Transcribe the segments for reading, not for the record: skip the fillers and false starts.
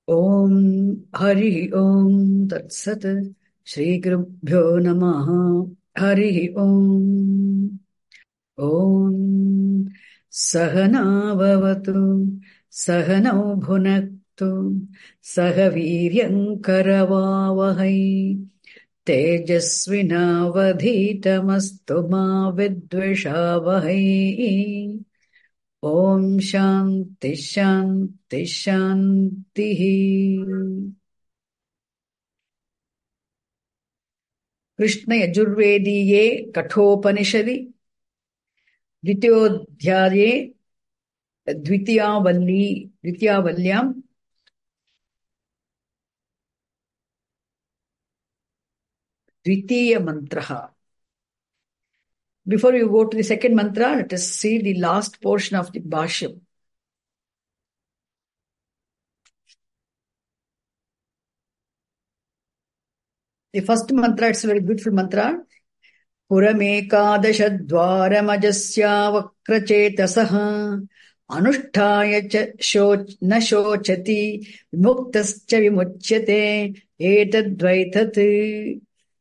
Om Hari Om Tat Sat Shri Gurubhyo Namaha Hari Om Om Sahana Bhavatu Sahanau Bhunaktu Sahaviryam Karavavahai Tejasvinavadhitamastu ma vidvishavahai. Om Shanti Shanti Shanti. Krishna Yajurvediye Kathopanishadi Dvitiyodhyaye Dvitiyavallyam Dvitiya Mantraha. Before we go to the second mantra, let us see the last portion of the Bhashyam. The first mantra, it's a very beautiful mantra. Puramekadashadvaramajasya vakrachetasaha anushthaya cha na shochati vimuktascha vimuchyate etadvaitat.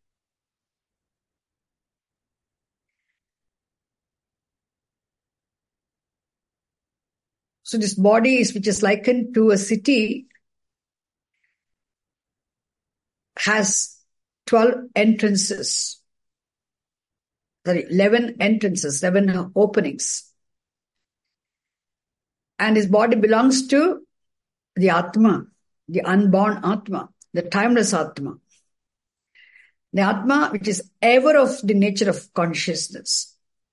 So this body which is likened to a city has 12 entrances. 11 entrances, 11 openings. And his body belongs to the Atma, the unborn Atma, the timeless Atma. The Atma which is ever of the nature of consciousness.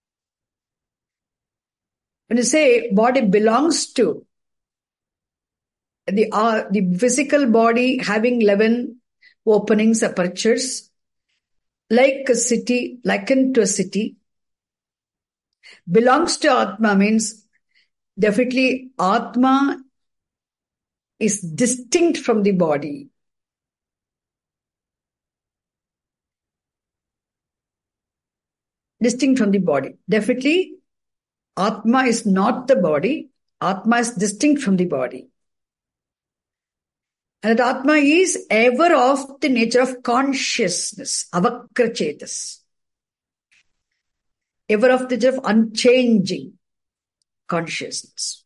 When you say body belongs to the physical body having 11 openings, apertures, like a city, likened to a city, belongs to Atma means definitely Atma is distinct from the body. Distinct from the body. Definitely Atma is not the body. Atma is distinct from the body. And that Atma is ever of the nature of consciousness, avakrachetas. Ever of the nature of unchanging consciousness.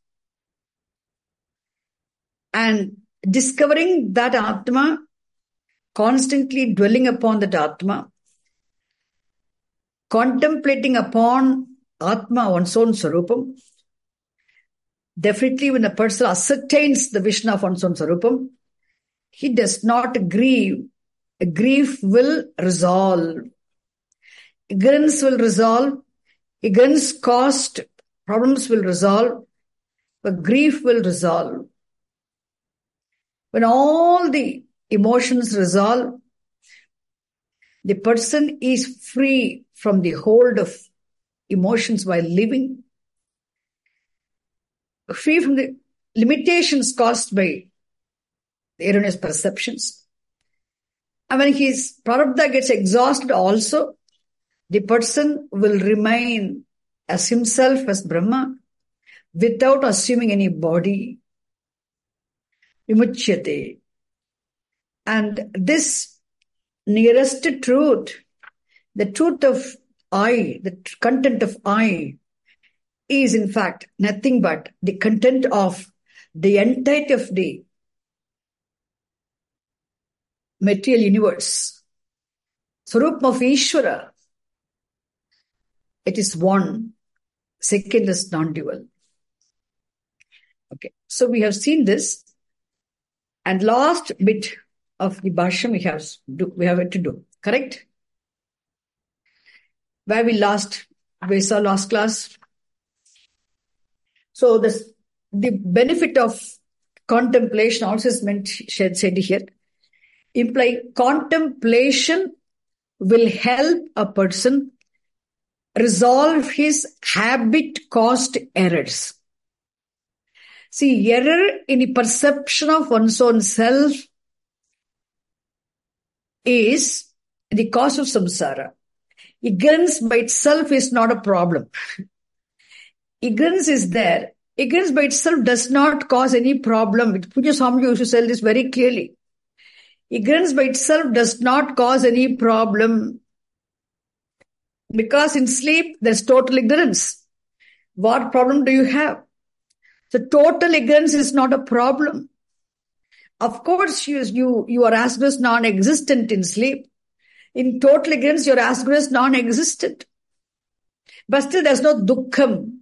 And discovering that Atma, constantly dwelling upon that Atma, contemplating upon Atma, one's own Sarupam. Definitely when a person ascertains the vision of one's own Sarupam, he does not grieve. Grief will resolve. Ignorance will resolve. Ignorance caused problems will resolve. But grief will resolve. When all the emotions resolve, the person is free from the hold of emotions while living, free from the limitations caused by the erroneous perceptions. And when his prarabdha gets exhausted also, the person will remain as himself, as Brahma, without assuming any body. Vimuchyate. And this nearest truth, the truth of I, the content of I, is in fact nothing but the content of the entirety of the material universe. Swarup of Ishvara. It is one, secondless, non-dual. Okay, so we have seen this. And last bit of the Bhashyam we have to do. Correct? Where we saw last class. So the benefit of contemplation also is said here. Imply contemplation will help a person resolve his habit-caused errors. See, error in the perception of one's own self is the cause of samsara. Ignorance by itself is not a problem. Ignorance is there Ignorance by itself does not cause any problem. Pujya Swamiji used to say this very clearly. Ignorance by itself does not cause any problem. Because in sleep, there's total ignorance. What problem do you have? So total ignorance is not a problem. Of course, you are as good as non-existent in sleep. In total ignorance, you're as good as non-existent. But still, there's no dukkham.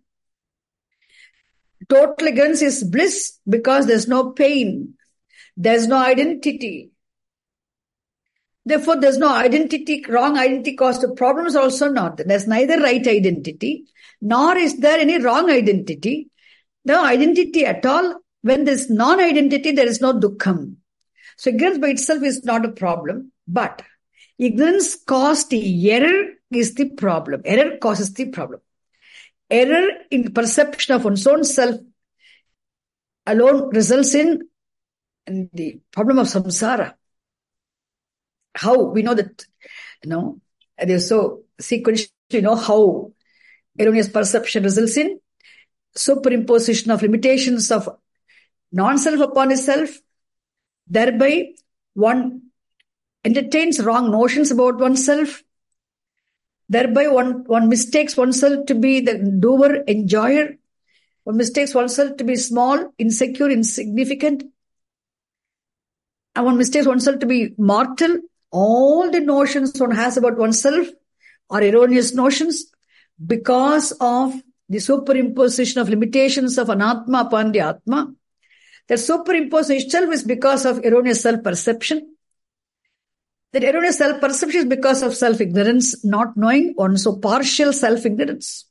Total ignorance is bliss because there's no pain. There's no identity. Therefore, there's no identity, wrong identity caused the problems also not. There's neither right identity, nor is there any wrong identity. No identity at all. When there's non-identity, there is no dukkham. So ignorance by itself is not a problem, but ignorance caused error is the problem. Error causes the problem. Error in perception of one's own self alone results in the problem of samsara. How we know that, there's so sequential, how erroneous perception results in superimposition of limitations of non-self upon itself. Thereby, one entertains wrong notions about oneself. Thereby, one mistakes oneself to be the doer, enjoyer. One mistakes oneself to be small, insecure, insignificant. And one mistakes oneself to be mortal. All the notions one has about oneself are erroneous notions because of the superimposition of limitations of anatma upon the atma. That superimposition itself is because of erroneous self-perception. That erroneous self-perception is because of self-ignorance, not knowing one, so partial self-ignorance.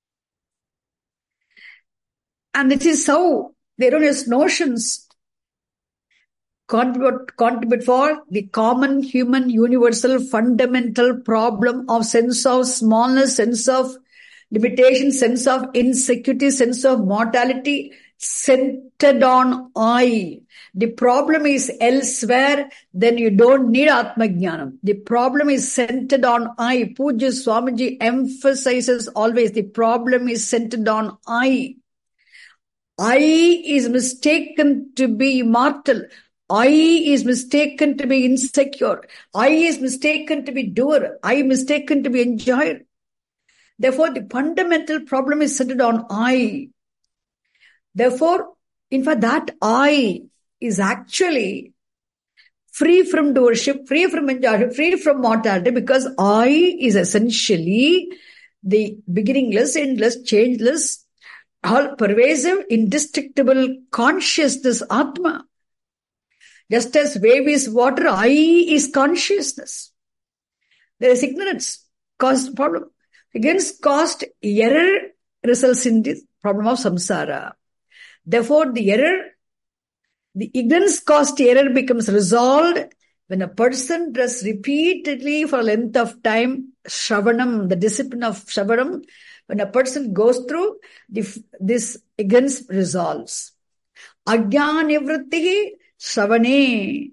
And it is how the erroneous notions contribute for the common human universal fundamental problem of sense of smallness, sense of limitation, sense of insecurity, sense of mortality, centered on I. The problem is elsewhere, then you don't need Atma Jnanam. The problem is centered on I. Pujya Swamiji emphasizes always the problem is centered on I. I is mistaken to be immortal. I is mistaken to be insecure. I is mistaken to be doer. I is mistaken to be enjoyer. Therefore, the fundamental problem is centered on I. Therefore, in fact, that I is actually free from doership, free from enjoyment, free from mortality, because I is essentially the beginningless, endless, changeless, all-pervasive, indestructible consciousness, Atma. Just as wave is water, I is consciousness. There is ignorance, caused problem. Against caused error results in the problem of samsara. Therefore, the ignorance caused error becomes resolved when a person does repeatedly for a length of time, Shravanam, the discipline of Shravanam, when a person goes through, this ignorance resolves. Ajnanivrittihi Shravane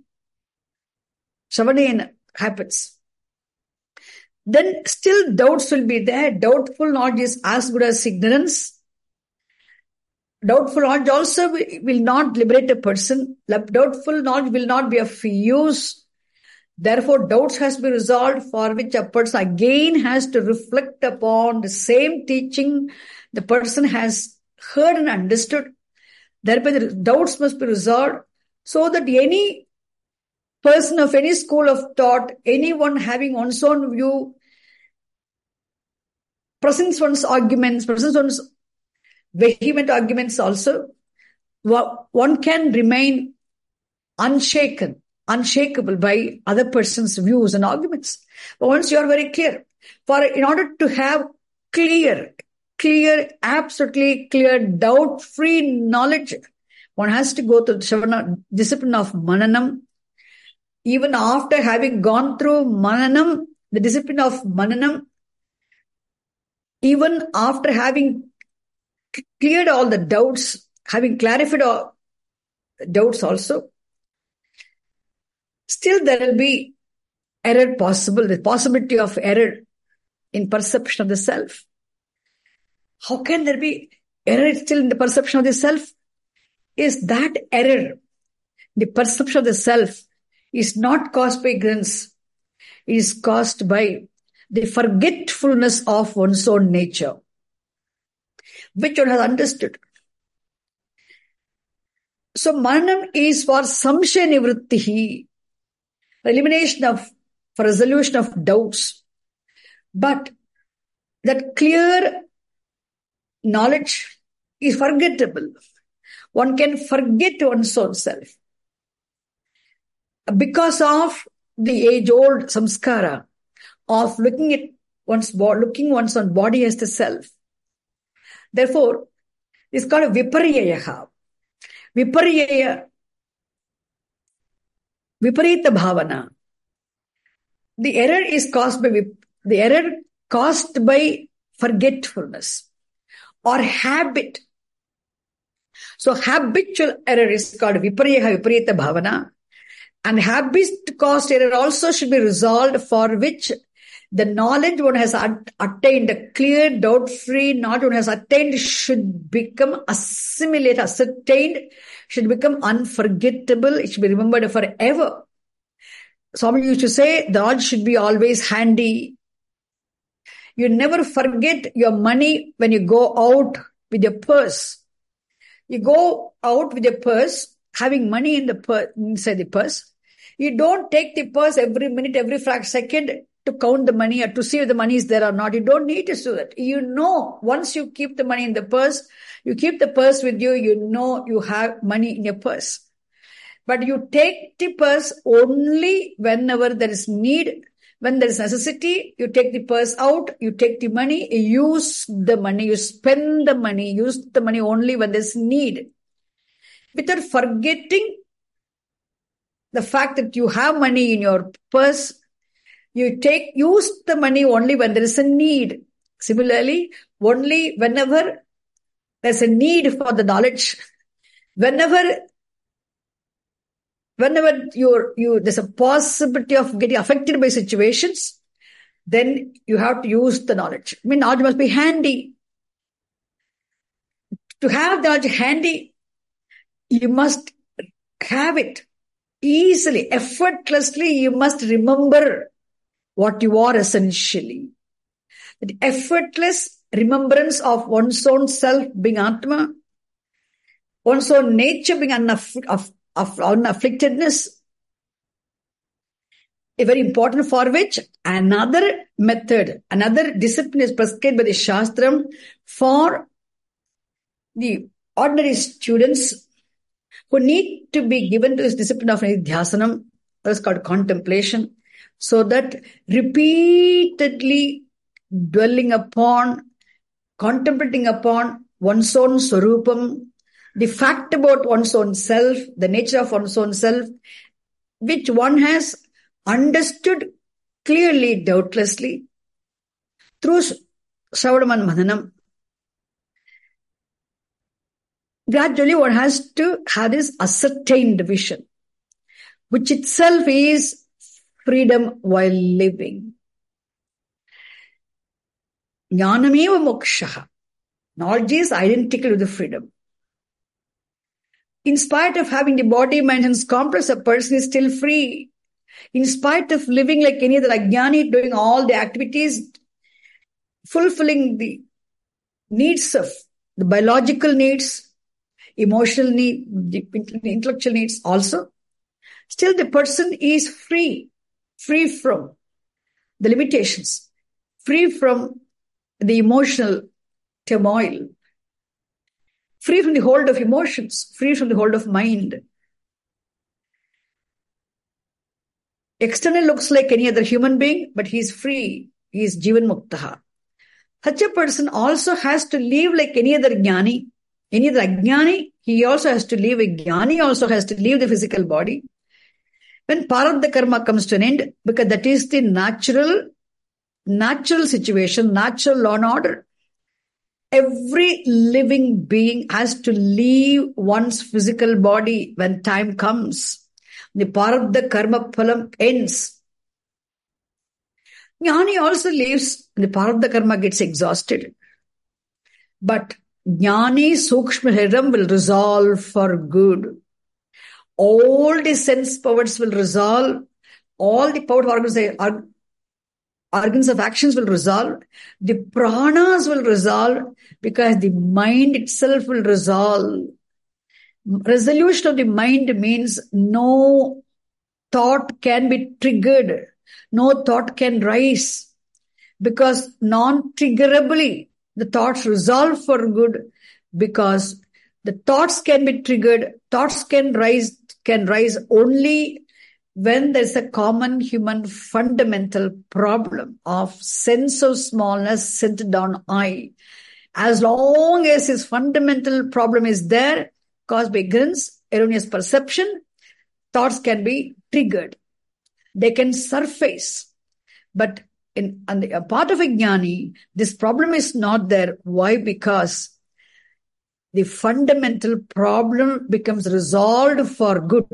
happens. Then still doubts will be there. Doubtful knowledge is as good as ignorance. Doubtful knowledge also will not liberate a person. Doubtful knowledge will not be of use. Therefore, doubts has to be resolved, for which a person again has to reflect upon the same teaching the person has heard and understood. Thereby, the doubts must be resolved, so that any person of any school of thought, anyone having one's own view, presents one's arguments, presents one's vehement arguments also, one can remain unshakable by other person's views and arguments. But once you are very clear, in order to have clear, absolutely clear, doubt-free knowledge, one has to go to the discipline of Mananam. Even after having gone through Mananam, the discipline of Mananam, even after having cleared all the doubts, having clarified all the doubts also, still there will be error possible, the possibility of error in perception of the self. How can there be error is still in the perception of the self. Is that error, the perception of the self, is not caused by ignorance. It is caused by the forgetfulness of one's own nature, which one has understood. So Maranam is for samshaya nivrittihi, elimination of, for resolution of doubts. But that clear knowledge is forgettable. One can forget one's own self because of the age-old samskara of looking one's own body as the self. Therefore, it's called a viparyayaha. Viparita bhavana. The error is caused by forgetfulness or habit. So habitual error is called viparita bhavana, and habit-caused error also should be resolved, for which the knowledge one has attained, a clear, doubt-free knowledge one has attained, should become assimilated, ascertained, should become unforgettable, it should be remembered forever. Swami used to say, the knowledge should be always handy. You never forget your money when you go out with your purse. You go out with your purse, having money in the inside the purse. You don't take the purse every minute, every second to count the money or to see if the money is there or not. You don't need to do that. You know, once you keep the money in the purse, you keep the purse with you, you know you have money in your purse. But you take the purse only whenever there is need. When there is necessity, you take the purse out, you take the money, you use the money, you spend the money, use the money only when there is need. Without forgetting the fact that you have money in your purse, use the money only when there is a need. Similarly, only whenever there's a need for the knowledge, whenever there's a possibility of getting affected by situations, then you have to use the knowledge. I mean, knowledge must be handy. To have the knowledge handy, you must have it easily, effortlessly. You must remember what you are essentially. The effortless remembrance of one's own self being Atma, one's own nature being unafflictedness, is very important, for which another method, another discipline is prescribed by the Shastram for the ordinary students who need to be given to this discipline of Nidhyasanam, that's called contemplation, so that repeatedly dwelling upon, contemplating upon one's own Swarupam, the fact about one's own self, the nature of one's own self, which one has understood clearly, doubtlessly, through Shravanaman Mananam. Gradually one has to have this ascertained vision, which itself is freedom while living. Jnanameva mokshaha. Knowledge is identical with the freedom. In spite of having the body, mind, and complex, a person is still free. In spite of living like any other ajnani, doing all the activities, fulfilling the needs of the biological needs, emotional need, the intellectual needs also, still the person is free from the limitations, free from the emotional turmoil, free from the hold of emotions, free from the hold of mind. Externally looks like any other human being, but he is free. He is Jivan Muktaha. Such a person also has to live like any other jnani. Any other ajnani, he also has to live. A jnani also has to leave the physical body. When Prarabdha karma comes to an end, because that is the natural situation, natural law and order. Every living being has to leave one's physical body when time comes. The Prarabdha karma phalam ends. Jnani also leaves, and the Prarabdha karma gets exhausted. But Jnani Sukshma Sharidam will resolve for good. All the sense powers will resolve. All the power organs of actions will resolve. The pranas will resolve because the mind itself will resolve. Resolution of the mind means no thought can be triggered. No thought can rise. Because non-triggerably, the thoughts resolve for good, because the thoughts can be triggered, thoughts can rise only when there's a common human fundamental problem of sense of smallness centered on I. As long as his fundamental problem is there, caused by ignorance, erroneous perception, thoughts can be triggered. They can surface. But on the part of a jnani, this problem is not there. Why? Because the fundamental problem becomes resolved for good.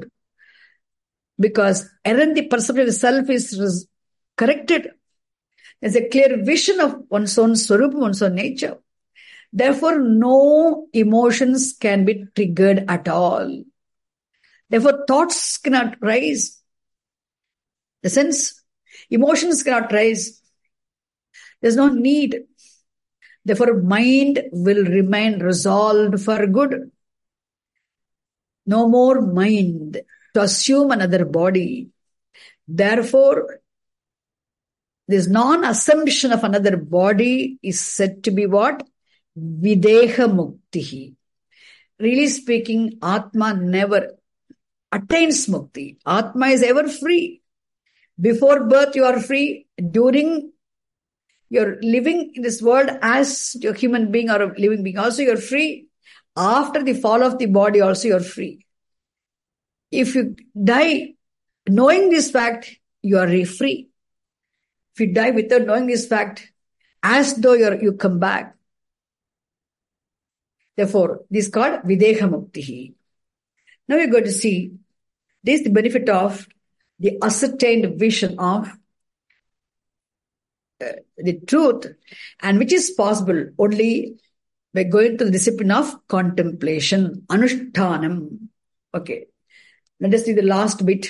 Because errant perception of self is corrected. There's a clear vision of one's own swarupa, one's own nature. Therefore, no emotions can be triggered at all. Therefore, thoughts cannot rise. The sense, emotions cannot rise. There's no need. Therefore, mind will remain resolved for good. No more mind to assume another body. Therefore, this non-assumption of another body is said to be what? Videha muktihi. Really speaking, Atma never attains mukti. Atma is ever free. Before birth, you are free. During your living in this world as a human being or a living being, also you're free. After the fall of the body, also you're free. If you die knowing this fact, you are free. If you die without knowing this fact, as though you come back. Therefore, this is called Videha Muktihi. Now we're going to see this is the benefit of the ascertained vision of the truth, and which is possible only by going to the discipline of contemplation, anushtanam. Okay, let us see the last bit.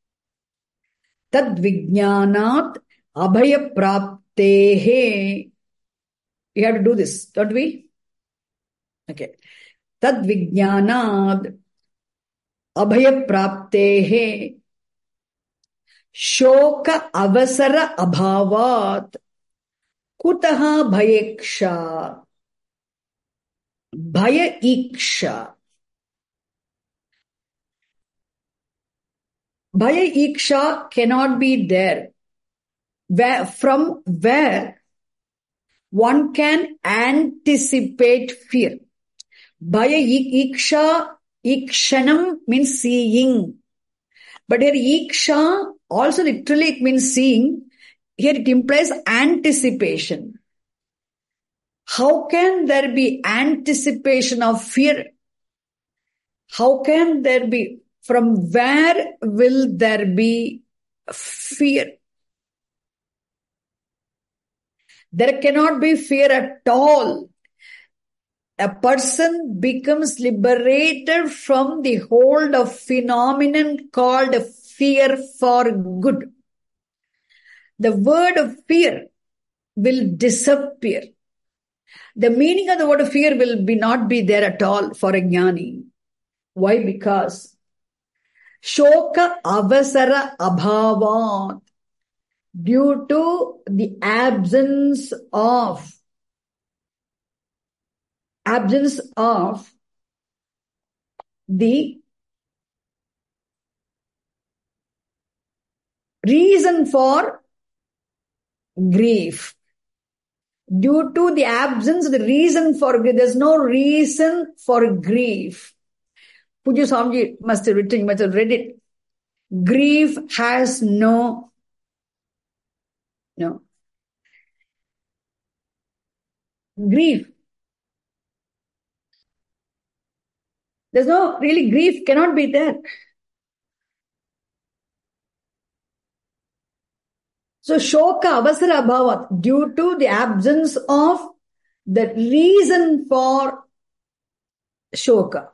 Tad vijnanat abhaya praptehe. We have to do this, don't we? Okay. Tad vijnanat abhaya praptehe shoka avasara abhavat kutaha bhayeksha. Bhaya iksha. Bhaya iksha cannot be there. From where one can anticipate fear. Bhaya iksha, ikshanam means seeing. But here iksha also literally it means seeing. Here it implies anticipation. How can there be anticipation of fear? How can there be, from where will there be fear? There cannot be fear at all. A person becomes liberated from the hold of phenomenon called fear for good. The word of fear will disappear. The meaning of the word of fear will not be there at all for a jnani. Why? Because shoka avasara abhavat, due to the absence of the reason for grief. Due to the absence of the reason for grief, there's no reason for grief. Pujya Swamiji must have written, you must have read it. Grief has no grief. There's no really grief cannot be there. So shoka avasara abhavat, due to the absence of the reason for shoka.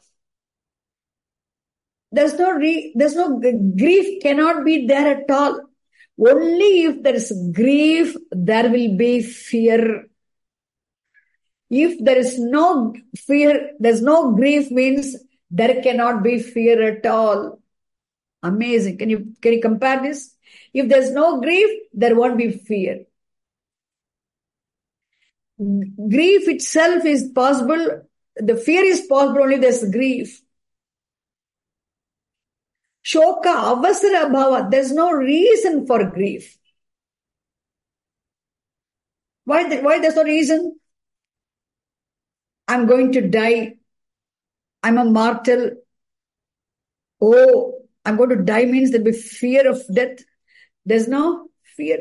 There's no grief cannot be there at all. Only if there is grief, there will be fear. If there is no fear, there's no grief means there cannot be fear at all. Amazing. Can you compare this? If there's no grief, there won't be fear. Grief itself is possible. The fear is possible only there's grief. Shoka, avasara bhava. There's no reason for grief. Why there's no reason? I'm going to die. I'm a mortal. Oh, I'm going to die means there'll be fear of death. There's no fear.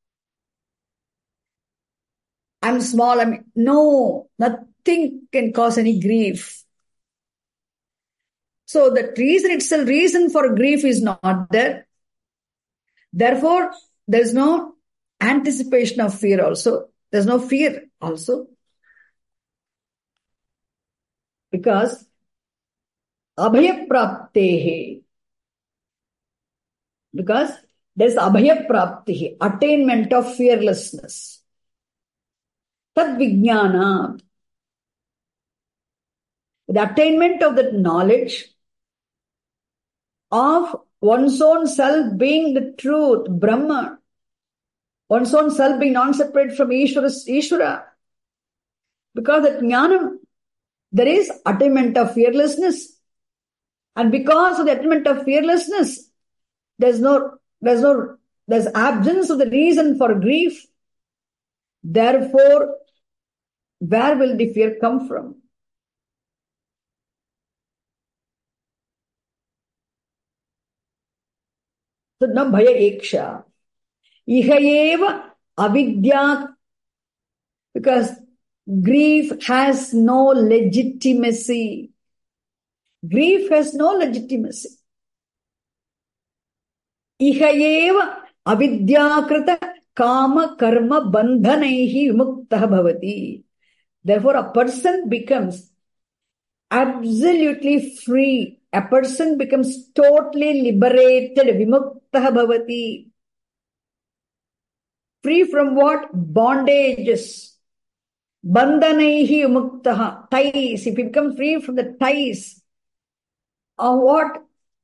I'm small. No, nothing can cause any grief. So the reason for grief is not there. Therefore, there's no anticipation of fear also. There's no fear also. Because abhaya praptehe. Because there's abhaya praptehe, attainment of fearlessness. Tad vijnana. The attainment of that knowledge of one's own self being the truth, Brahma, one's own self being non-separate from Ishvara. Because that jnanam, there is attainment of fearlessness. And because of the attainment of fearlessness, there's absence of the reason for grief. Therefore, where will the fear come from? So, na bhaya eksha. Ihayeva avidya. Because grief has no legitimacy. Grief has no legitimacy. Ihayeva avidyakrita kama karma bandhanaihi vimuktah bhavati. Therefore, a person becomes absolutely free. A person becomes totally liberated. Vimuktah bhavati. Free from what? Bondages. Bandhanaihi vimuktah. Ties. If you become free from the ties of what?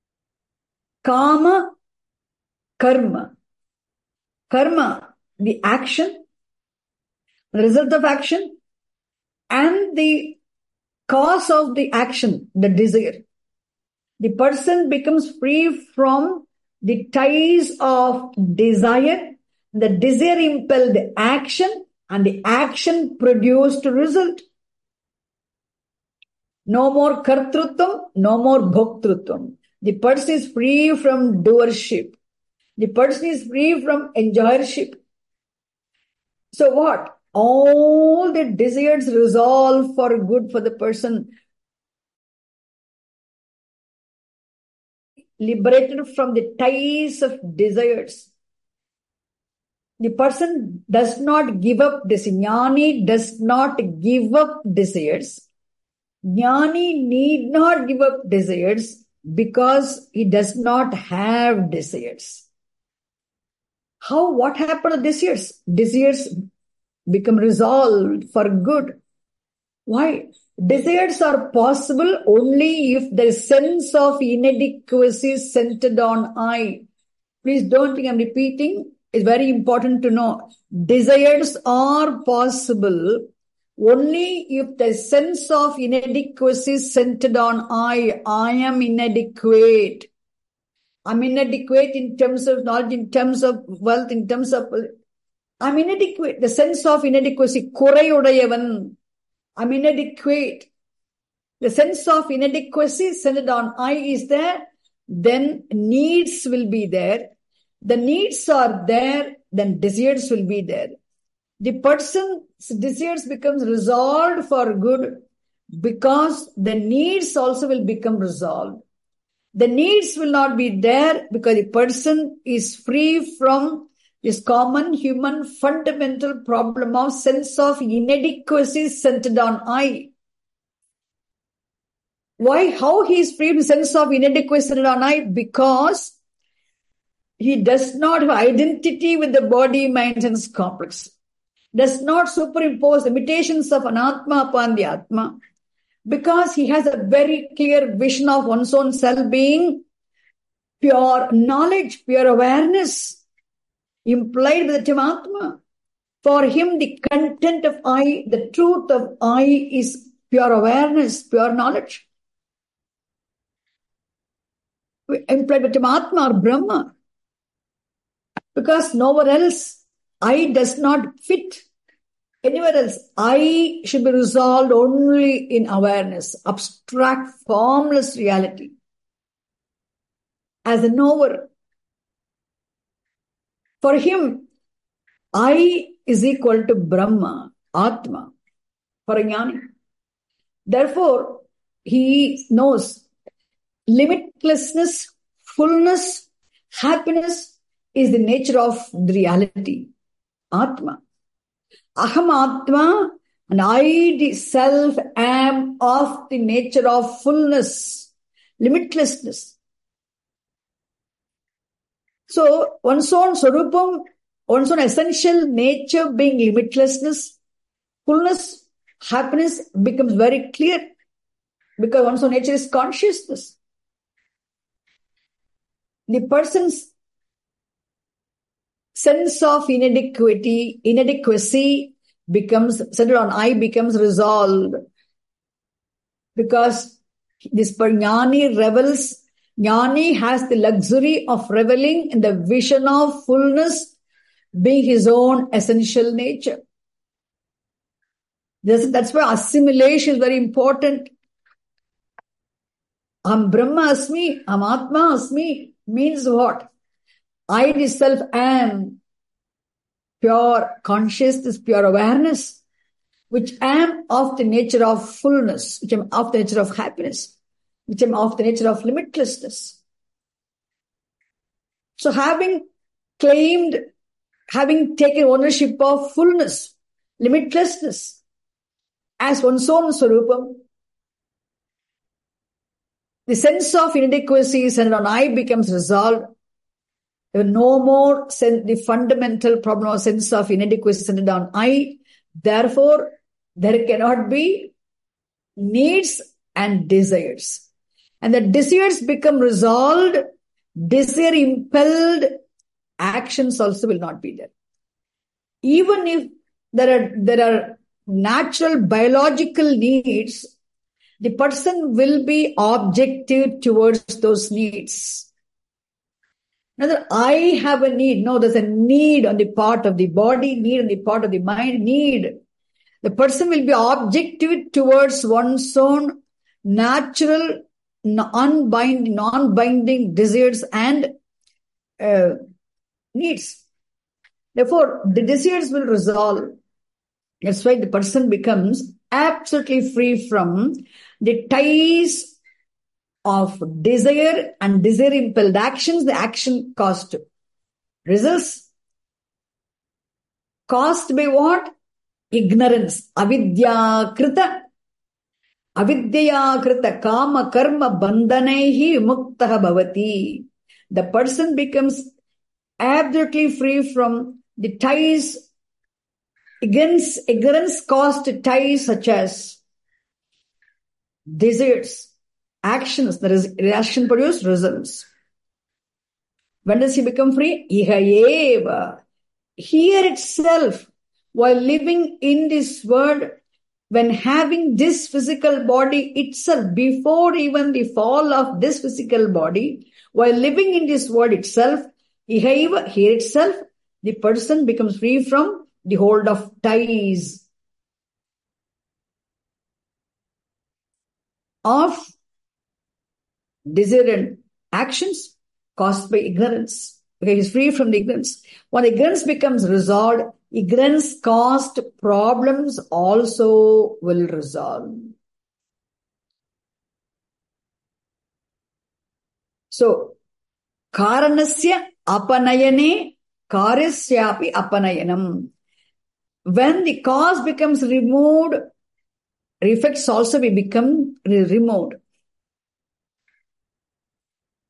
Kama, karma. Karma, the action, the result of action, and the cause of the action, the desire. The person becomes free from the ties of desire. The desire impelled action, and the action produced result. No more kartrutvam, no more bhoktrutvam. The person is free from doership. The person is free from enjoyership. So what? All the desires resolve for good for the person. Liberated from the ties of desires. The person does not give up desires. Jnani does not give up desires. Jnani need not give up desires because he does not have desires. What happened to desires? Desires become resolved for good. Why? Desires are possible only if there is sense of inadequacy centered on I. Please don't think I'm repeating. It's very important to know. Desires are possible only if the sense of inadequacy centered on I. I am inadequate. I'm inadequate in terms of knowledge, in terms of wealth, in terms of... I'm inadequate. The sense of inadequacy. Kurayudayavan. I'm inadequate. The sense of inadequacy centered on I is there. Then needs will be there. The needs are there. Then desires will be there. The person's desires becomes resolved for good because the needs also will become resolved. The needs will not be there because the person is free from this common human fundamental problem of sense of inadequacy centered on I. Why? How he is free from the sense of inadequacy and I? Because he does not have identity with the body, mind, and complex. Does not superimpose limitations of anatma upon the atma. Because he has a very clear vision of one's own self being pure knowledge, pure awareness, implied with the term atma. For him, the content of I, the truth of I is pure awareness, pure knowledge. Implied with the term atma or Brahma. Because nowhere else, I does not fit. Anywhere else, I should be resolved only in awareness, abstract, formless reality. As a knower. For him, I is equal to Brahma, Atma, for a jnani. Therefore, he knows limitlessness, fullness, happiness is the nature of the reality, Atma. Aham Atma, and I, the self, am of the nature of fullness, limitlessness. So, one's own Swarupam, one's own essential nature being limitlessness, fullness, happiness becomes very clear because one's own nature is consciousness. The person's sense of inadequacy becomes, centered on I, becomes resolved. Because this jnani revels, jnani has the luxury of reveling in the vision of fullness being his own essential nature. That's why assimilation is very important. Am Brahma Asmi, Am Atma Asmi means what? I myself am pure consciousness, pure awareness, which am of the nature of fullness, which am of the nature of happiness, which am of the nature of limitlessness. So having taken ownership of fullness, limitlessness, as one's own Swarupam, the sense of inadequacy centered on I becomes resolved. No more the fundamental problem of sense of inadequacy centered on I. Therefore, there cannot be needs and desires. And the desires become resolved, desire-impelled actions also will not be there. Even if there are natural biological needs, the person will be objective towards those needs. Now, I have a need. No, there's a need on the part of the body, need on the part of the mind, need. The person will be objective towards one's own natural, non-binding desires and needs. Therefore, the desires will resolve. That's why the person becomes absolutely free from the ties of desire and desire-impelled actions, the action caused results. Caused by what? Ignorance. Avidya krita kama karma bandhanaihi muktaha bhavati. The person becomes absolutely free from the ties, ignorance caused ties such as desires, actions, that is, reaction produce results. When does he become free? Iha eva. Here itself, while living in this world, when having this physical body itself, before even the fall of this physical body, while living in this world itself, iha eva, here itself, the person becomes free from the hold of ties of desire and actions caused by ignorance. Okay, he's free from the ignorance. When ignorance becomes resolved, ignorance caused problems also will resolve. So, karanasya apanayane karyasyapi apanayanam. When the cause becomes removed, effects also will become removed.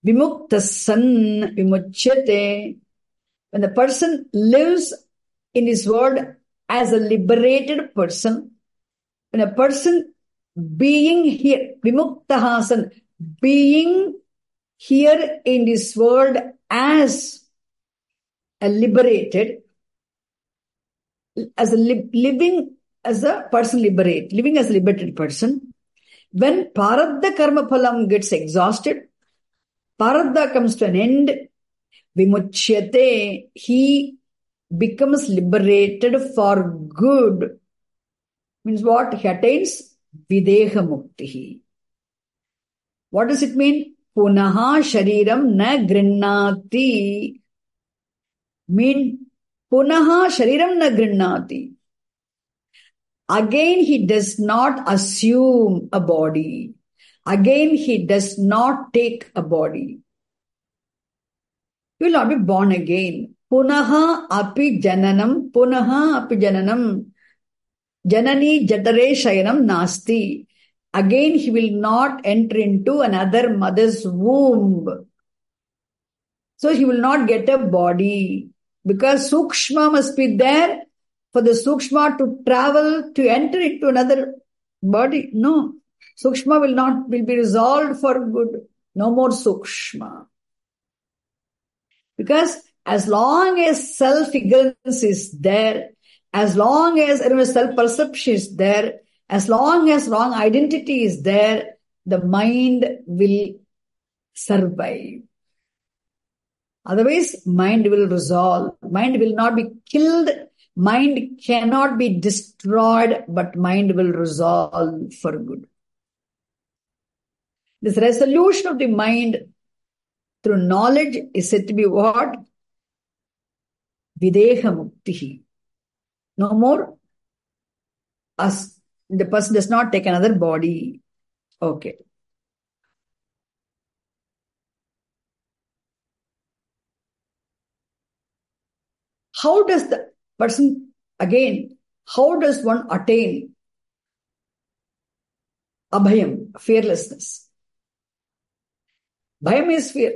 Vimukta san vimuchyate. When the person lives in this world as a liberated person, when a person being here, vimuktaha san, being here in this world as a liberated, as a living as a person living as a liberated person, when Prarabdha karma phalam gets exhausted, Prarabdha comes to an end, vimuchyate, he becomes liberated for good. Means what? He attains videha muktihi. What does it mean? Punaha shariram na grinnati. Mean punaha shariram na grinnati. Again he does not assume a body. Again he does not take a body. He will not be born again. Punaha api jananam, punaha api jananam. Janani jatare shayanam nasti. Again he will not enter into another mother's womb. So he will not get a body. Because Sukshma must be there for the Sukshma to travel, to enter into another body. No. Sukshma will be resolved for good. No more Sukshma. Because as long as self-ignorance is there, as long as self-perception is there, as long as wrong identity is there, the mind will survive. Otherwise, mind will resolve. Mind will not be killed. Mind cannot be destroyed, but mind will resolve for good. This resolution of the mind through knowledge is said to be what? Videha muktihi. No more as the person does not take another body. Okay. How does the person, again, how does one attain abhayam, fearlessness? Bhayam is fear.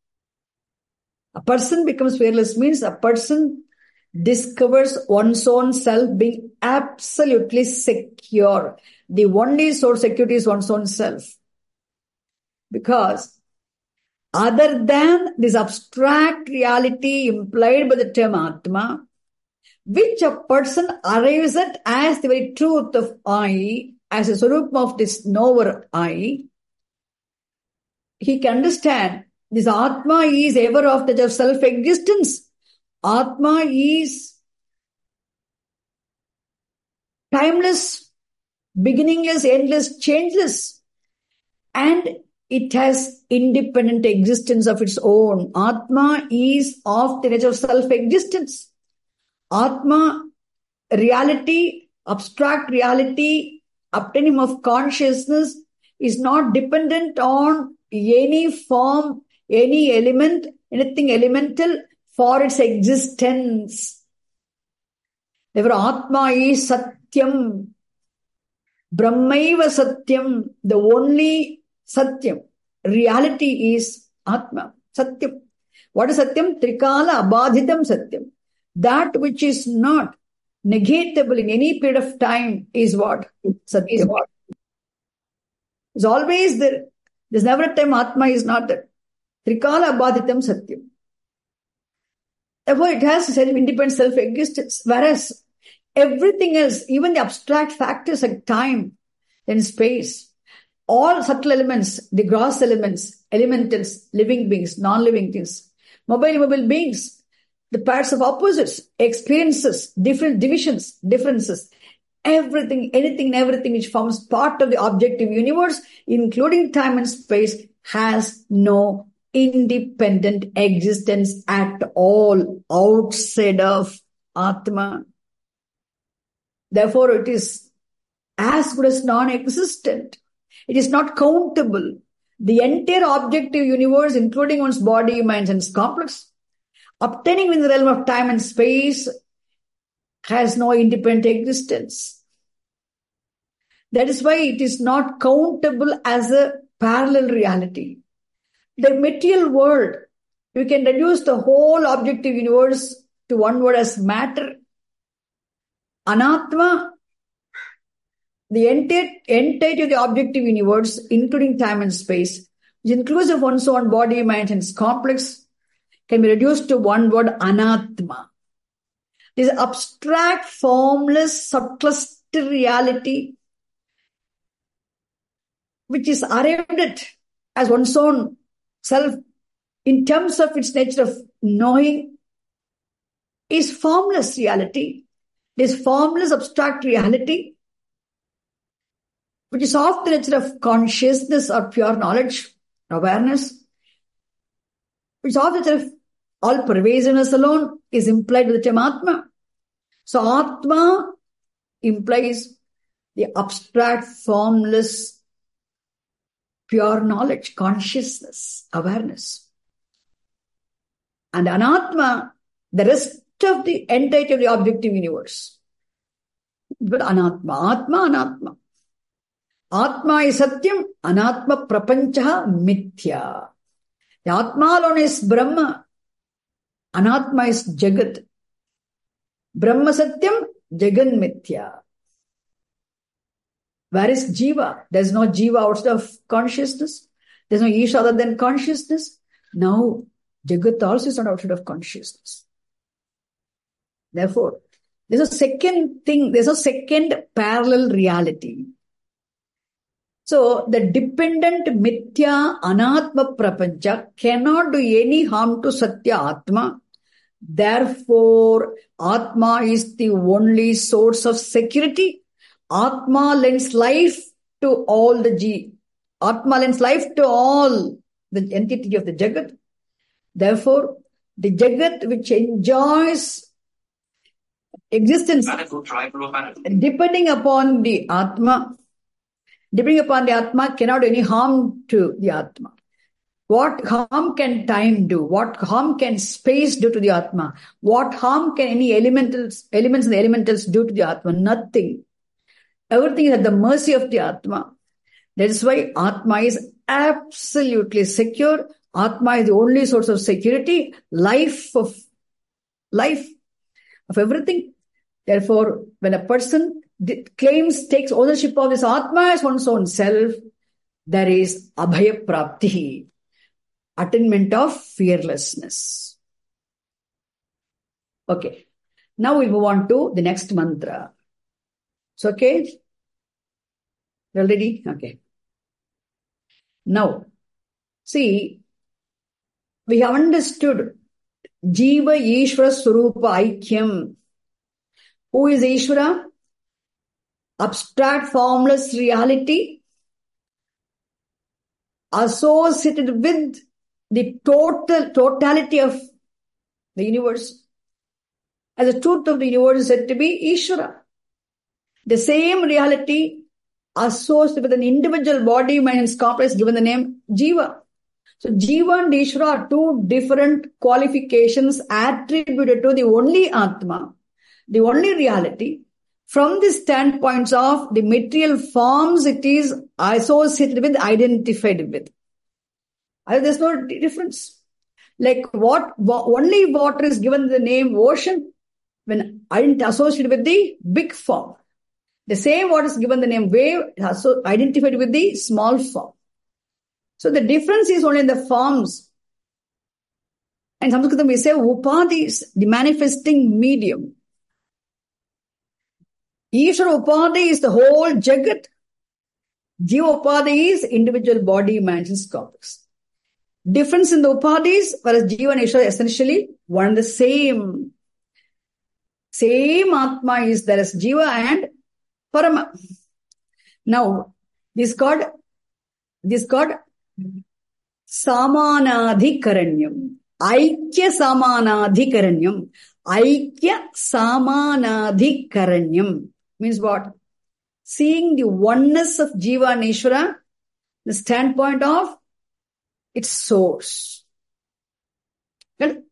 A person becomes fearless means a person discovers one's own self being absolutely secure. The only source security is one's own self. Because other than this abstract reality implied by the term Atma, which a person arrives at as the very truth of I, as a swarup of this knower I, he can understand this Atma is ever of the self-existence. Atma is timeless, beginningless, endless, changeless. And it has independent existence of its own. Atma is of the nature of self-existence. Atma, reality, abstract reality, obtaining of consciousness is not dependent on any form, any element, anything elemental for its existence. Therefore, Atma is Satyam. Brahmaiva Satyam. The only Satyam. Reality is Atma. Satyam. What is Satyam? Trikala Abadhitam Satyam. That which is not negatable in any period of time is what? Satyam. It's always there. There's never a time Atma is not there. Trikala Abadhitam Satyam. Therefore, it has independent self-existence. Whereas everything else, even the abstract factors like time and space, all subtle elements, the gross elements, elementals, living beings, non-living things, mobile beings, the parts of opposites, experiences, different divisions, differences, everything, anything and everything which forms part of the objective universe, including time and space, has no independent existence at all outside of Atma. Therefore, it is as good as non-existent. It is not countable. The entire objective universe, including one's body, mind, and complex, obtaining in the realm of time and space, has no independent existence. That is why it is not countable as a parallel reality. The material world, you can reduce the whole objective universe to one word as matter. Anatma, the entirety of the objective universe, including time and space, which includes of one's own body, mind, and its complex, can be reduced to one word, anatma. This abstract, formless, subcluster reality, which is arrived at as one's own self in terms of its nature of knowing, is formless reality. This formless, abstract reality, which is of the nature of consciousness or pure knowledge, awareness, which is of the nature of all pervasiveness alone, is implied with the term Atma. So Atma implies the abstract, formless, pure knowledge, consciousness, awareness. And Anatma, the rest of the entirety of the objective universe. But Anatma, Atma, Anatma. Atma is Satyam, Anatma Prapancha Mithya. The Atma alone is Brahma. Anatma is Jagat. Brahma Satyam, Jagan Mithya. Where is Jiva? There is no Jiva outside of consciousness. There is no Isha other than consciousness. Now, Jagat also is not outside of consciousness. Therefore, there's a second thing, there's a second parallel reality. So, the dependent Mithya Anatma Prapancha cannot do any harm to Satya Atma. Therefore, Atma is the only source of security. Atma lends life to all the Atma lends life to all the entity of the Jagat. Therefore, the Jagat which enjoys existence depending upon the Atma cannot do any harm to the Atma. What harm can time do? What harm can space do to the Atma? What harm can any elements in the elementals do to the Atma? Nothing. Everything is at the mercy of the Atma. That is why Atma is absolutely secure. Atma is the only source of security, life of everything. Therefore, when a person takes ownership of this Atma as one's own self, there is Abhaya Prapti, attainment of fearlessness. Okay. Now we move on to the next mantra. It's okay? You all ready? Okay. Now, see, we have understood Jiva Ishvara Swarupa Aikyam. Who is Ishvara? Abstract, formless reality associated with the totality of the universe. As the truth of the universe is said to be Ishvara. The same reality associated with an individual body, mind, and complex given the name Jiva. So Jiva and Ishvara are two different qualifications attributed to the only Atma, the only reality. From the standpoints of the material forms, it is associated with, identified with. There's no difference. Like only water is given the name ocean when associated with the big form. The same water is given the name wave, identified with the small form. So the difference is only in the forms. And in Sanskrit we say upadis, the manifesting medium. Ishvara Upadhi is the whole Jagat. Jiva Upadhi is individual body, mind, and complex. Difference in the Upadhis, whereas Jiva and Ishvara are essentially one and the same. Same Atma is there as Jiva and Parama. Now, this God Samanadhikaranyam. Aikya Samanadhikaranyam. Aikya Samanadhikaranyam. Means what? Seeing the oneness of Jiva and Ishvara, the standpoint of its source. Aikya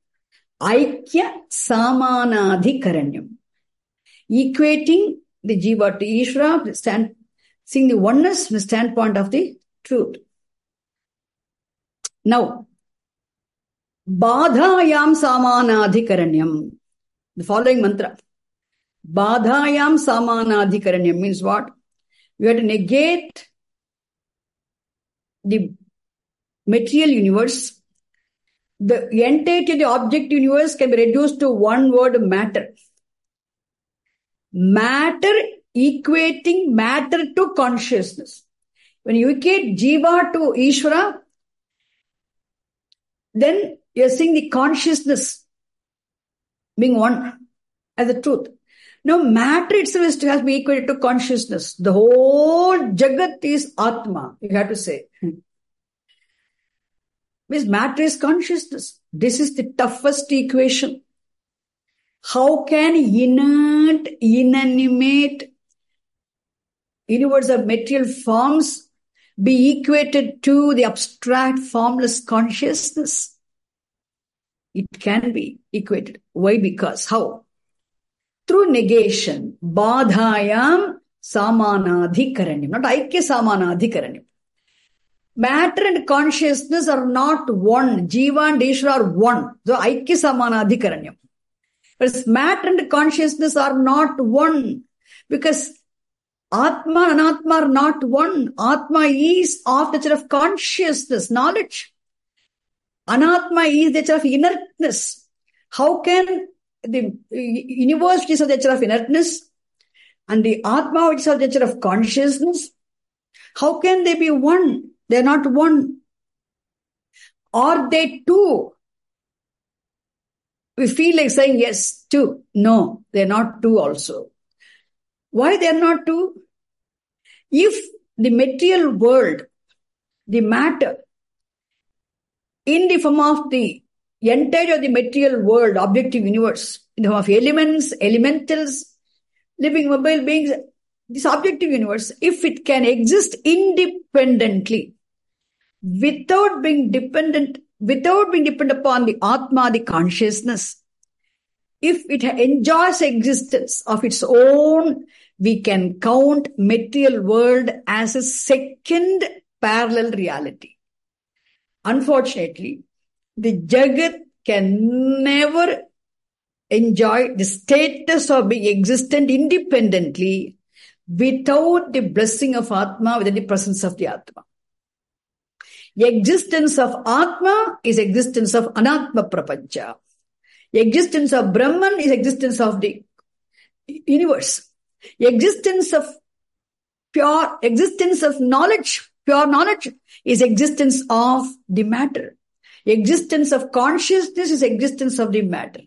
Samanadhikaranyam. Equating the Jiva to Ishvara, seeing the oneness from the standpoint of the truth. Now, Badhayam Samanadhikaranyam. The following mantra. Badhayam Samanadhikaranyam means what? We have to negate the material universe. The entirety of the object universe can be reduced to one word, matter. Matter equating matter to consciousness. When you equate Jiva to Ishvara, then you're seeing the consciousness being one as the truth. Now, matter itself has to be equated to consciousness. The whole Jagat is Atma, you have to say. Means matter is consciousness. This is the toughest equation. How can inert, inanimate universe of material forms be equated to the abstract, formless consciousness? It can be equated. Why? Because how? Through negation. Badhayam samanadhikaranyam. Not aikya samanadhikaranyam. Matter and consciousness are not one. Jiva and Ishvara are one. So aikya samanadhikaranyam. But matter and consciousness are not one. Because Atma and Anatma are not one. Atma is of the nature of consciousness, knowledge. Anatma is the nature of inertness. How can the universe, which is of the nature of inertness, and the Atma, which is of the nature of consciousness, how can they be one? They are not one. Are they two? We feel like saying yes, two. No, they are not two also. Why they are not two? If the material world, the matter, in the form of the entire of the material world, objective universe, in the form of elements, elementals, living mobile beings, this objective universe, if it can exist independently, without being dependent upon the Atma, the consciousness, if it enjoys existence of its own, we can count material world as a second parallel reality. Unfortunately, the Jagat can never enjoy the status of being existent independently without the blessing of Atma, without the presence of the Atma. Existence of Atma is existence of Anatma Prapancha. Existence of Brahman is existence of the universe. Existence of knowledge, pure knowledge is existence of the matter. Existence of consciousness is existence of the matter.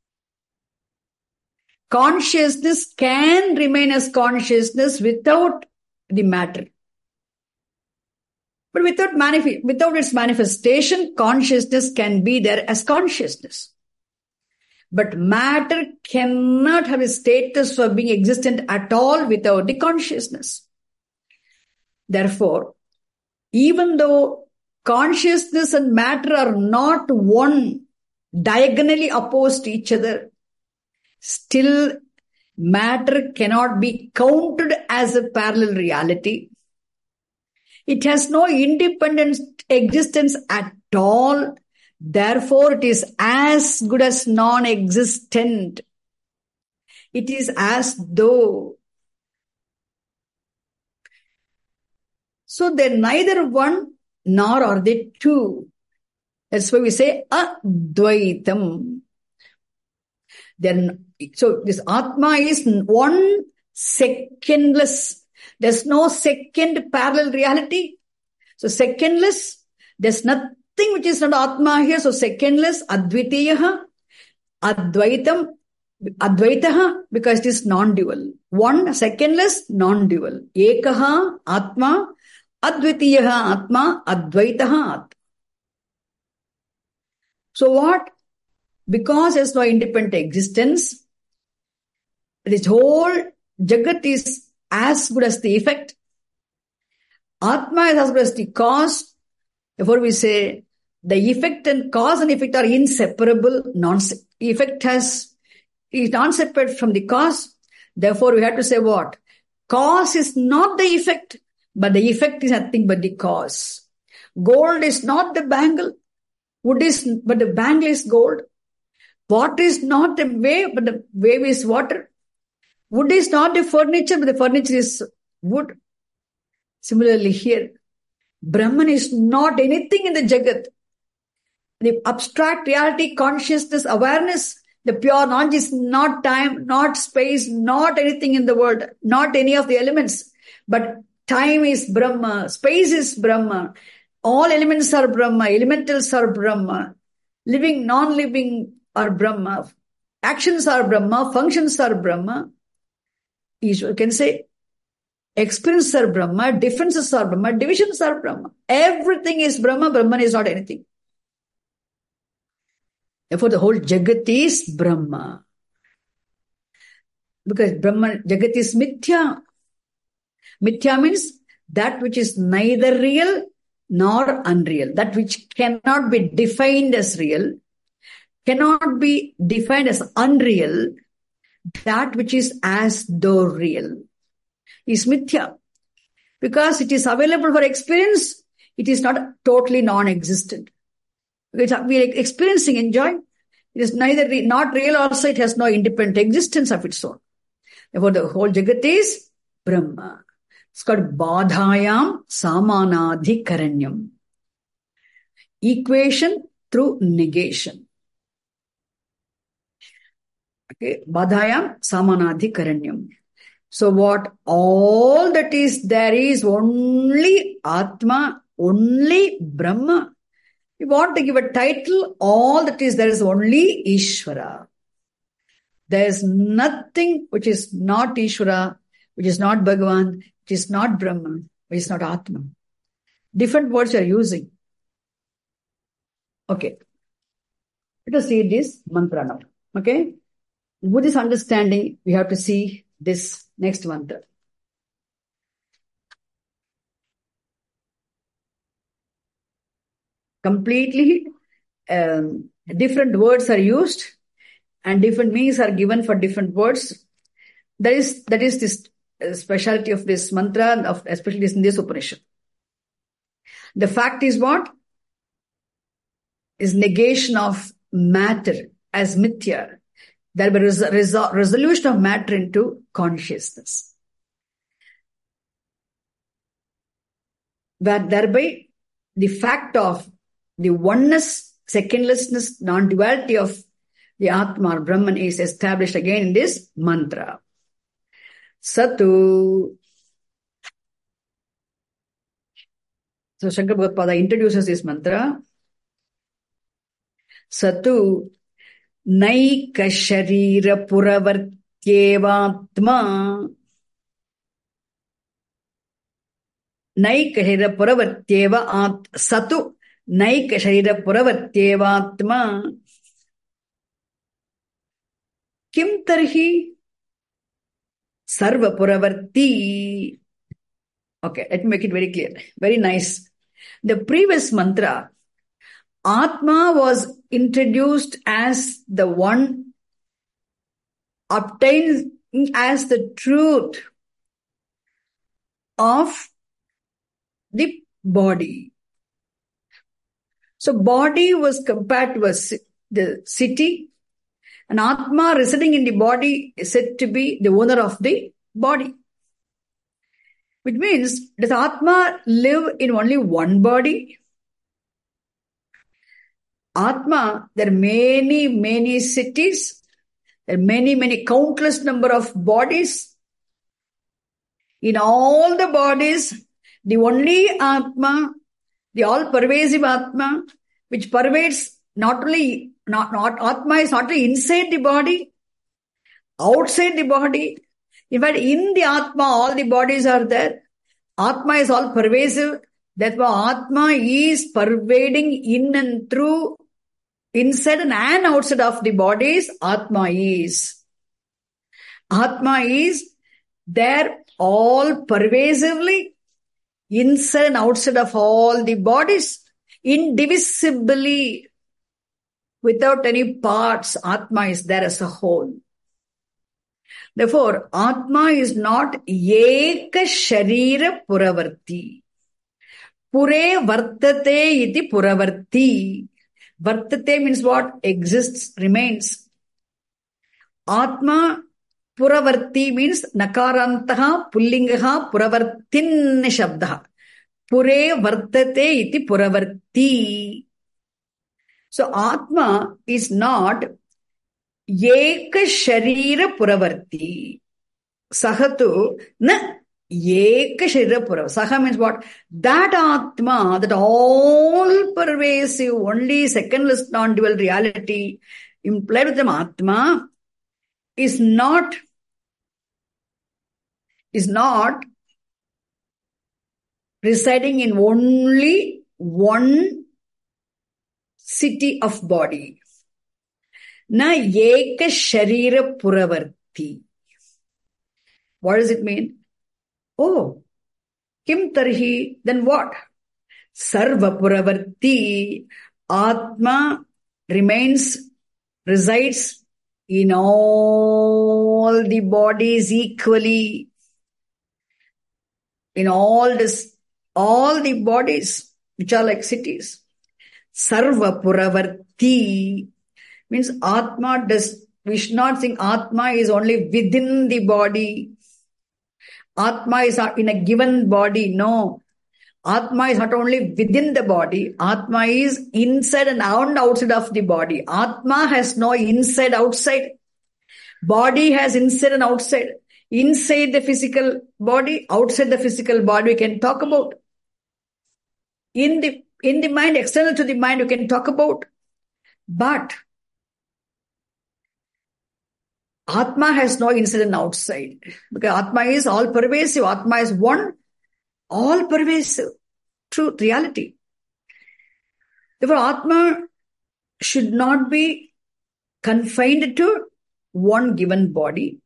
Consciousness can remain as consciousness without the matter. But without its manifestation, consciousness can be there as consciousness. But matter cannot have a status of being existent at all without the consciousness. Therefore, even though consciousness and matter are not one, diagonally opposed to each other, still matter cannot be counted as a parallel reality. It has no independent existence at all. Therefore, it is as good as non-existent. It is as though. So they're neither one nor are they two. That's why we say Advaitam. Then, so this Atma is one, secondless. There's no second parallel reality. So secondless, there's nothing which is not Atma here. So secondless, Advitiyaha, Advaitam, Advaitaha, because it is non-dual. One, secondless, non-dual. Ekaha, Atma, Advitiyaha, Atma, Advaitaha, Atma. So what? Because there's no independent existence, this whole Jagat is as good as the effect. Atma is as good as the cause. Therefore, we say the effect and cause and effect are inseparable. Effect is non-separate from the cause. Therefore, we have to say what? Cause is not the effect, but the effect is nothing but the cause. Gold is not the bangle. Wood is, but the bangle is gold. Water is not the wave, but the wave is water. Wood is not the furniture, but the furniture is wood. Similarly here, Brahman is not anything in the Jagat. The abstract reality, consciousness, awareness, the pure knowledge is not time, not space, not anything in the world, not any of the elements. But time is Brahma, space is Brahma, all elements are Brahma, elementals are Brahma, living, non-living are Brahma, actions are Brahma, functions are Brahma. You can say experiences are Brahma, differences are Brahma, divisions are Brahma. Everything is Brahma, Brahman is not anything. Therefore, the whole Jagat is Brahma. Because Brahman, Jagat is Mithya. Mithya means that which is neither real nor unreal. That which cannot be defined as real, cannot be defined as unreal. That which is as though real is Mithya. Because it is available for experience, it is not totally non-existent. We are experiencing, enjoying. It is neither not real, also it has no independent existence of its own. Therefore, the whole Jagat is Brahma. It's called Badhayam Samanadhikaranyam. Equation through negation. Okay, Badhayam Samanadhikaranyam. So what? All that is there is only Atma, only Brahma. We want to give a title, all that is there is only Ishvara. There is nothing which is not Ishvara, which is not Bhagavan, which is not Brahman, which is not Atma. Different words you are using. Okay. Let us see this mantra now. Okay. With this understanding, we have to see this next mantra. Completely different words are used and different meanings are given for different words. That is this speciality of this mantra, especially in this Upanishad. The fact is what? Is negation of matter as mithya. There will be resolution of matter into consciousness. But thereby, the fact of the oneness, secondlessness, non-duality of the Atma or Brahman is established again in this mantra. Satu. So Shankara Bhagavad introduces this mantra. Satu naika sharira puravartyevatma. Naika sharira puravartyeva satu. Naika sharira puravartyevatma. Kim tarhi sarva puravarti. Okay, let me make it very clear. Very nice. The previous mantra, Atma was introduced as the one obtained as the truth of the body. So body was compared to the city, and Atma residing in the body is said to be the owner of the body. Which means, does Atma live in only one body? Atma, there are many, many cities, there are many, many countless number of bodies. In all the bodies, the only Atma, the all-pervasive Atma, which pervades not Atma is not only inside the body, outside the body. In fact, in the Atma, all the bodies are there. Atma is all pervasive. Therefore, Atma is pervading in and through, inside and outside of the bodies. Atma is there all pervasively, inside and outside of all the bodies, indivisibly, without any parts. Atma is there as a whole. Therefore, Atma is not Eka Sharira Puravarti. Pure vartate iti puravarti. Vartate means what? Exists, remains. Atma puravarti means nakarantaha pullingaha puravartin shabdaha. Pure vartate iti puravarti. So Atma is not Eka Sharira Puravarti. Sahatu na Eka Sharira Puravarti. Saha means what? That Atma, that all pervasive, only secondless non-dual reality implied with the Atma is not residing in only one city of body. Na Eka Sharira Puravarti. What does it mean? Oh, Kim Tarhi, then what? Sarva Puravarti. Atma resides in all the bodies equally. In all the bodies which are like cities. Sarva Puravarti means Atma we should not think Atma is only within the body. Atma is in a given body. No. Atma is not only within the body. Atma is inside and outside of the body. Atma has no inside, outside. Body has inside and outside. Inside the physical body, outside the physical body we can talk about. In the mind, external to the mind, you can talk about. But Atma has no inside and outside. Because Atma is all pervasive. Atma is one, all pervasive. Truth, reality. Therefore, Atma should not be confined to one given body.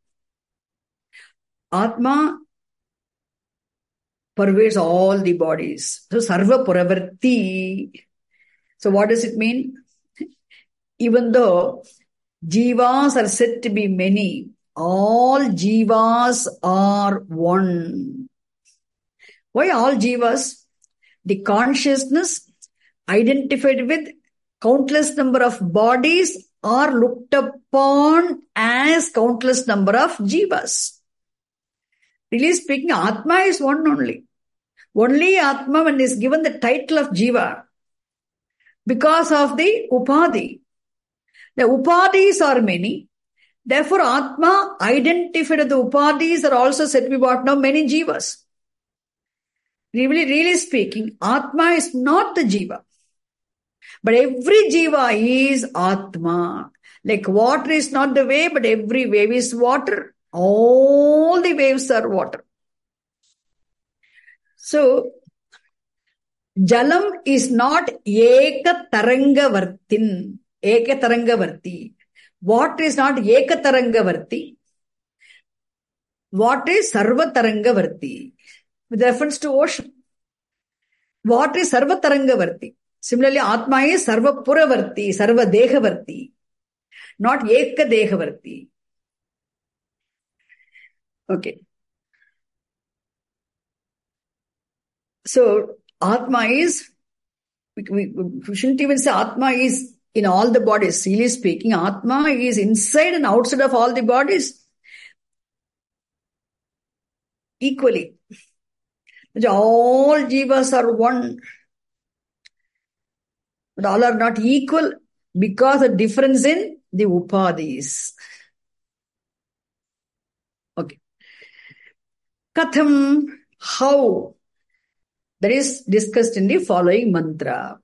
Atma pervades all the bodies. So, Sarva Puravarti. So, what does it mean? Even though Jivas are said to be many, all Jivas are one. Why all Jivas? The consciousness identified with countless number of bodies are looked upon as countless number of Jivas. Really speaking, Atma is one only. Only Atma, when is given the title of Jiva, because of the Upadhi. The Upadhis are many. Therefore, Atma identified with the Upadhis are also said to be what now? Many Jivas. Really speaking, Atma is not the Jiva. But every Jiva is Atma. Like water is not the wave, but every wave is water. All the waves are water. So, Jalam is not Eka Tarangavartin. Eka Tarangavarti. Water is not Eka Tarangavarti. Water is Sarva Tarangavarti. With reference to ocean. Water is Sarva Tarangavarti. Similarly, Atma is Sarva Puravarti, Sarva Dehavarti. Not Eka Dehavarti. Okay. So, Atma is, we shouldn't even say Atma is in all the bodies. Really speaking, Atma is inside and outside of all the bodies. Equally. All Jivas are one. But all are not equal because of difference in the Upadhis. Okay. Katham, how? That is discussed in the following mantra.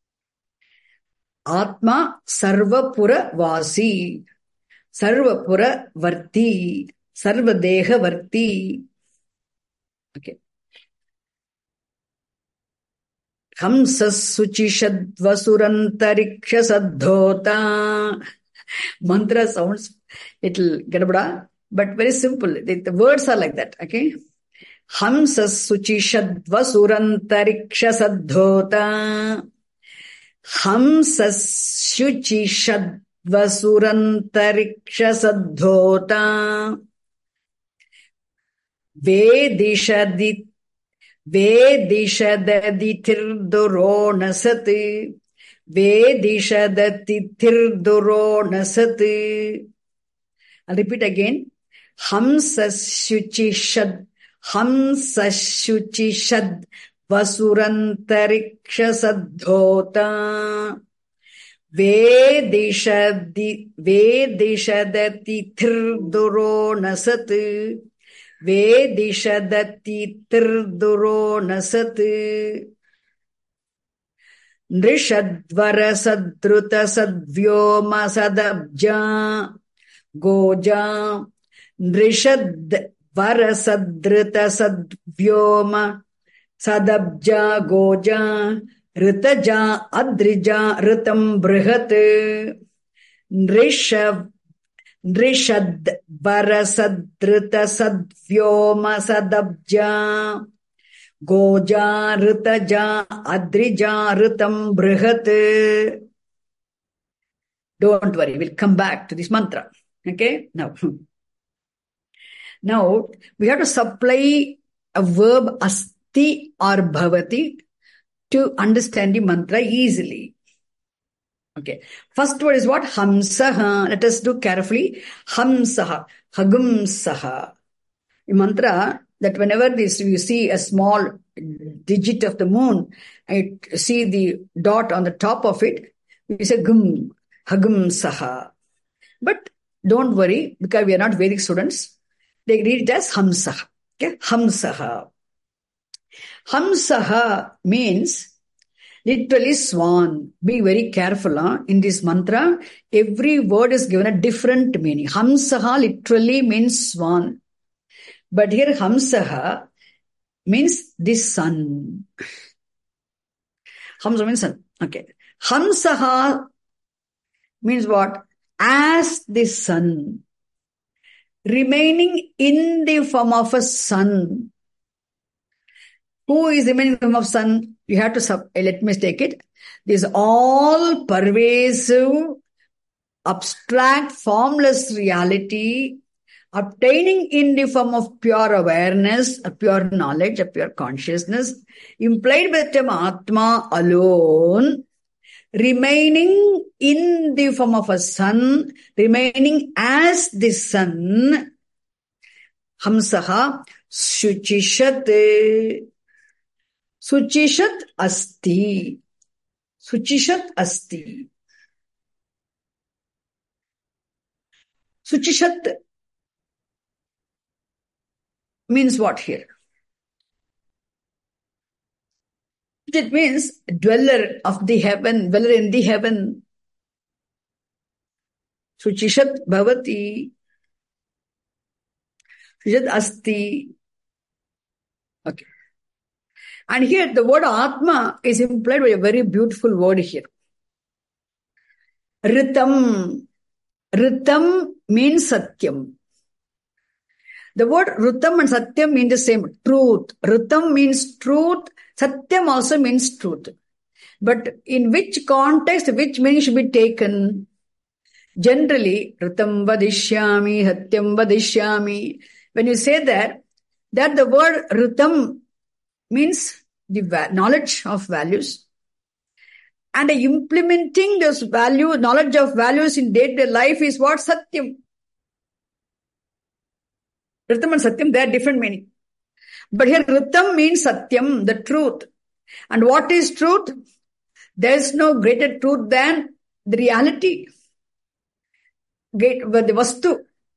Atma Sarvapura Vasi, Sarvapura Varti, Sarvadeha Varti. Okay. Hamsas Suchishadvasurantarikshya Saddhota. Mantra sounds little gadabada, but very simple. The words are like that. Okay. Hamsas Suchishadvasurantarikshya Saddhota. Hamsas Suchishadvasurantarikshya Saddhota. Vedishadit Vedishadati thirduro nasati. Vedishadati thirduro nasati. I'll repeat again. Hamsashuchishad. Hamsashuchishad. Vasurantariksha saddhota. Vedishadati thirduro nasati. Vedishadati thirduro nasati. Nrishadvara sadruta sadvyoma sadabja goja. Nrishadvara sadruta sadvyoma sadabja goja. Ritaja adrija ritam brihat. Nrishadvara sadruta sadvyoma sadabja goja ritaja adrija ritam brihat. Don't worry, we'll come back to this mantra. Okay? Now we have to supply a verb asti or bhavati to understand the mantra easily. Okay. First word is what? Hamsaha. Let us do carefully. Hamsaha. Hagumsaha. The mantra that whenever you see a small digit of the moon, and you see the dot on the top of it, we say gum, hagumsaha. But don't worry, because we are not Vedic students. They read it as hamsaha. Okay? Hamsaha. Hamsaha means literally swan. Be very careful. In this mantra, every word is given a different meaning. Hamsaha literally means swan. But here Hamsaha means the sun. Hamsa means sun. Okay. Hamsaha means what? As the sun. Remaining in the form of a sun. Who is remaining in the form of sun? You have to, let me take it. This all pervasive, abstract, formless reality obtaining in the form of pure awareness, a pure knowledge, a pure consciousness, implied by the term Atma alone, remaining in the form of a sun, remaining as the sun, Hamsaha Shuchishat. Suchishat asti. Suchishat asti. Suchishat means what here? It means dweller of the heaven, dweller in the heaven. Suchishat bhavati. Suchishat asti. Okay. And here the word Atma is implied by a very beautiful word here. Ritam. Ritam means Satyam. The word Ritam and Satyam mean the same, truth. Ritam means truth. Satyam also means truth. But in which context, which meaning should be taken? Generally, Ritam vadishyami, Satyam vadishyami. When you say that the word Ritam means the knowledge of values, and implementing those knowledge of values in day-to-day life is what? Satyam. Ritam and Satyam, they are different meaning. But here Ritam means Satyam, the truth. And what is truth? There is no greater truth than the reality. The Vastu.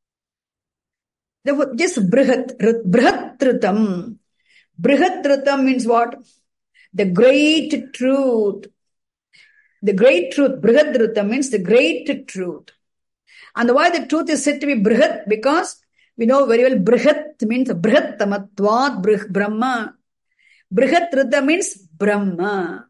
Just Brihat Ritam. Brihat Ritam means what? The great truth. The great truth. Brihat Ritam means the great truth. And why the truth is said to be Brihat? Because we know very well Brihat means Brihat Tamatvat Brahma. Brihat Ritam means Brahma.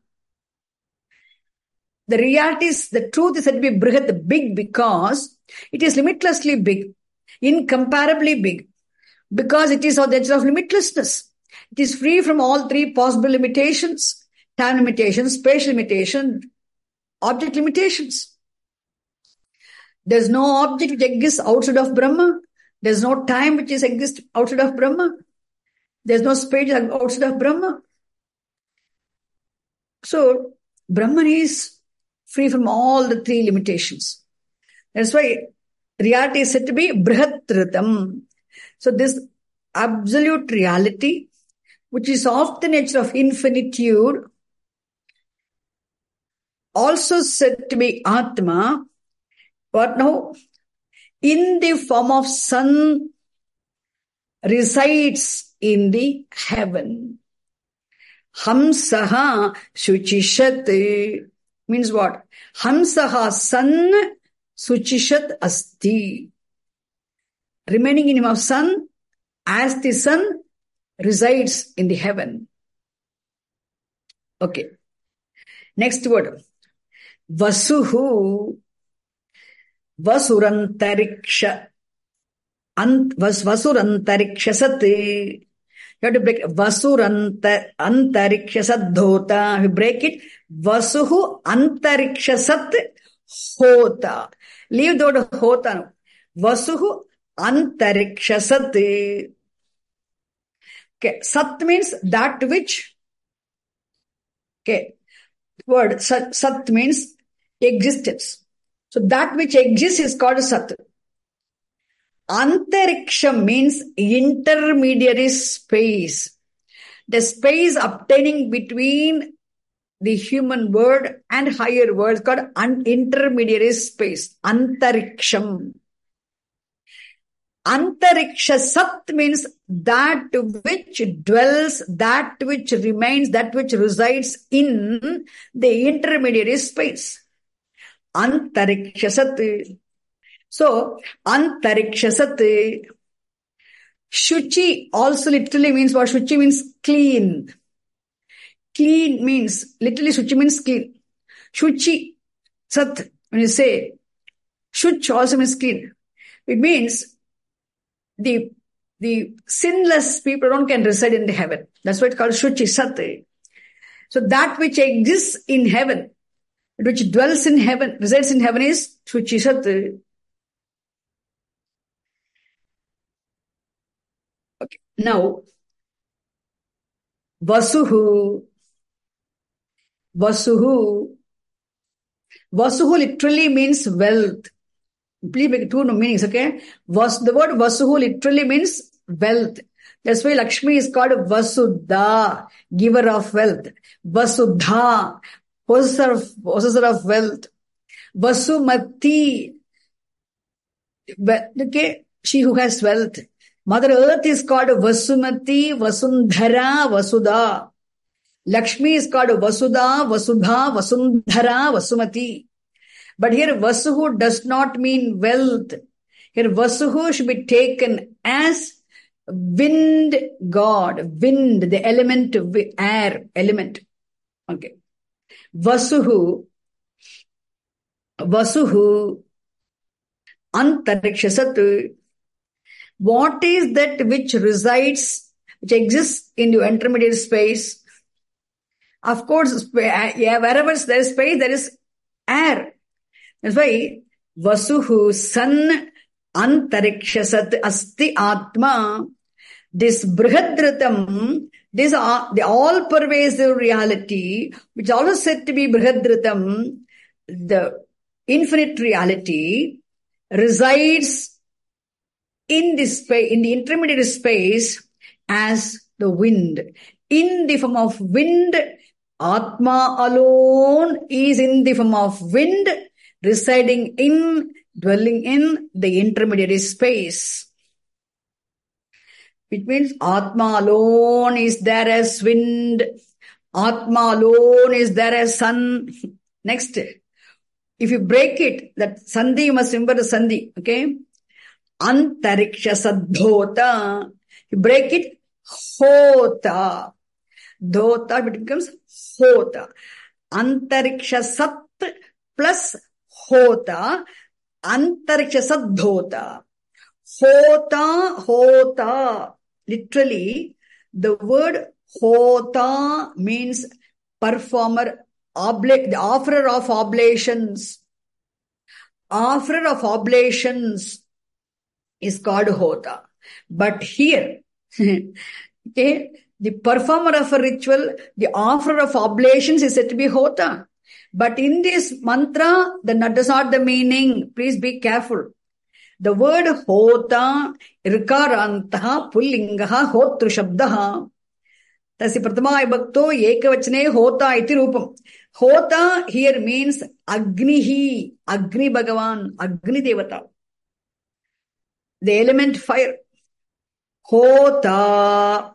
The reality is, the truth is said to be Brihat, big, because it is limitlessly big, incomparably big, because it is of the nature of limitlessness. It is free from all three possible limitations: time limitation, spatial limitation, object limitations. There's no object which exists outside of Brahma. There's no time which exists outside of Brahma. There's no space outside of Brahma. So, Brahman is free from all the three limitations. That's why reality is said to be Brihatritam. So, this absolute reality, which is of the nature of infinitude, also said to be Atma, what now? In the form of sun, resides in the heaven. Hamsaha Shuchishat means what? Hamsaha sun Suchishat asti. Remaining in him of sun, as the sun resides in the heaven. Okay. Next word. Vasuhu Vasurantariksha Vasurantarikshasat. You have to break Vasurantariksha dhota. You break it. Vasuhu antarikshasat hota. Leave the word hota. Vasuhu antarikshasat. Okay. Sat means that which. Okay. Word sat means existence. So that which exists is called sat. Antariksha means intermediary space. The space obtaining between the human world and higher world is called intermediary space. Antariksham. Antariksha sat means that which dwells, that which remains, that which resides in the intermediary space. Antariksha sat. So, antarikshasat. Shuchi also literally means what? Shuchi means clean. Clean means, literally Shuchi means clean. Shuchi, sat, when you say, Shuch also means clean. It means the sinless people can reside in the heaven. That's why it's called Shuchi, sat. So that which exists in heaven, which dwells in heaven, resides in heaven is Shuchi, sat. Okay. Now, Vasuhu literally means wealth. Please make two meanings, okay? The word Vasuhu literally means wealth. That's why Lakshmi is called Vasudha, giver of wealth. Vasudha, possessor of wealth. Vasumati, okay, she who has wealth. Mother Earth is called Vasumati, Vasundhara, Vasudha. Lakshmi is called Vasudha, Vasudha, Vasundhara, Vasumati. But here Vasuhu does not mean wealth. Here Vasuhu should be taken as wind god. Wind, the element, air, element. Okay. Vasuhu, antarikshasat. What is that which resides, which exists in your intermediate space? Of course, wherever there is space, there is air. That's why Vasuhu san antarikshasat asti atma. This Brihadratam, this the all-pervasive reality, which is also said to be Brihadratam, the infinite reality, resides in this space, in the intermediate space, as the wind. In the form of wind, Atma alone is in the form of wind, residing in, dwelling in the intermediate space. Which means Atma alone is there as wind, Atma alone is there as sun. Next, if you break it, that Sandhi, you must remember the Sandhi, okay? Antariksha sadhota. You break it, hota. Dhota, it becomes hota. Antariksha sat plus hota. Antariksha sadhota. Hota. Literally, the word hota means performer, the offerer of oblations. Offerer of oblations is called hota. But here, Okay. The performer of a ritual, the offerer of oblations is said to be Hota. But in this mantra, that is not the meaning. Please be careful. The word Hota, Rikarantaha, Pullingaha, Hotru Shabdaha. Tasi Pratama Vibhakto Ekavachane Hota iti Rupam. Hota here means Agnihi, Agni Bhagavan, Agni Devata. The element fire. Hota.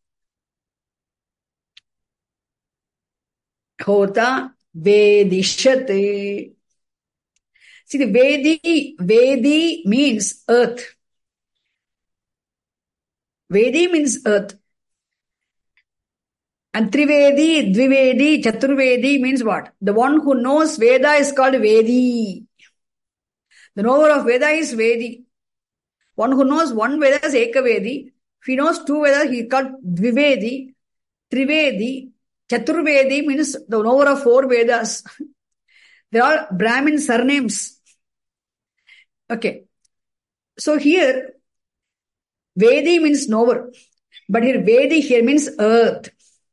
Hota Vedishate. See, the Vedi means earth. Vedi means earth. And Trivedi, Dvivedi, Chaturvedi means what? The one who knows Veda is called Vedi. The knower of Veda is Vedi. One who knows one Veda is Ekavedi. If he knows two Vedas, he is called Dvivedi. Trivedi, Chaturvedi means the knower of four Vedas. They are all Brahmin surnames. Okay. So here, Vedi means knower. But here, Vedi here means earth.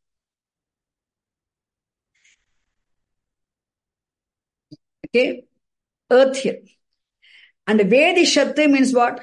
Okay. Earth here. And Vedishate means what?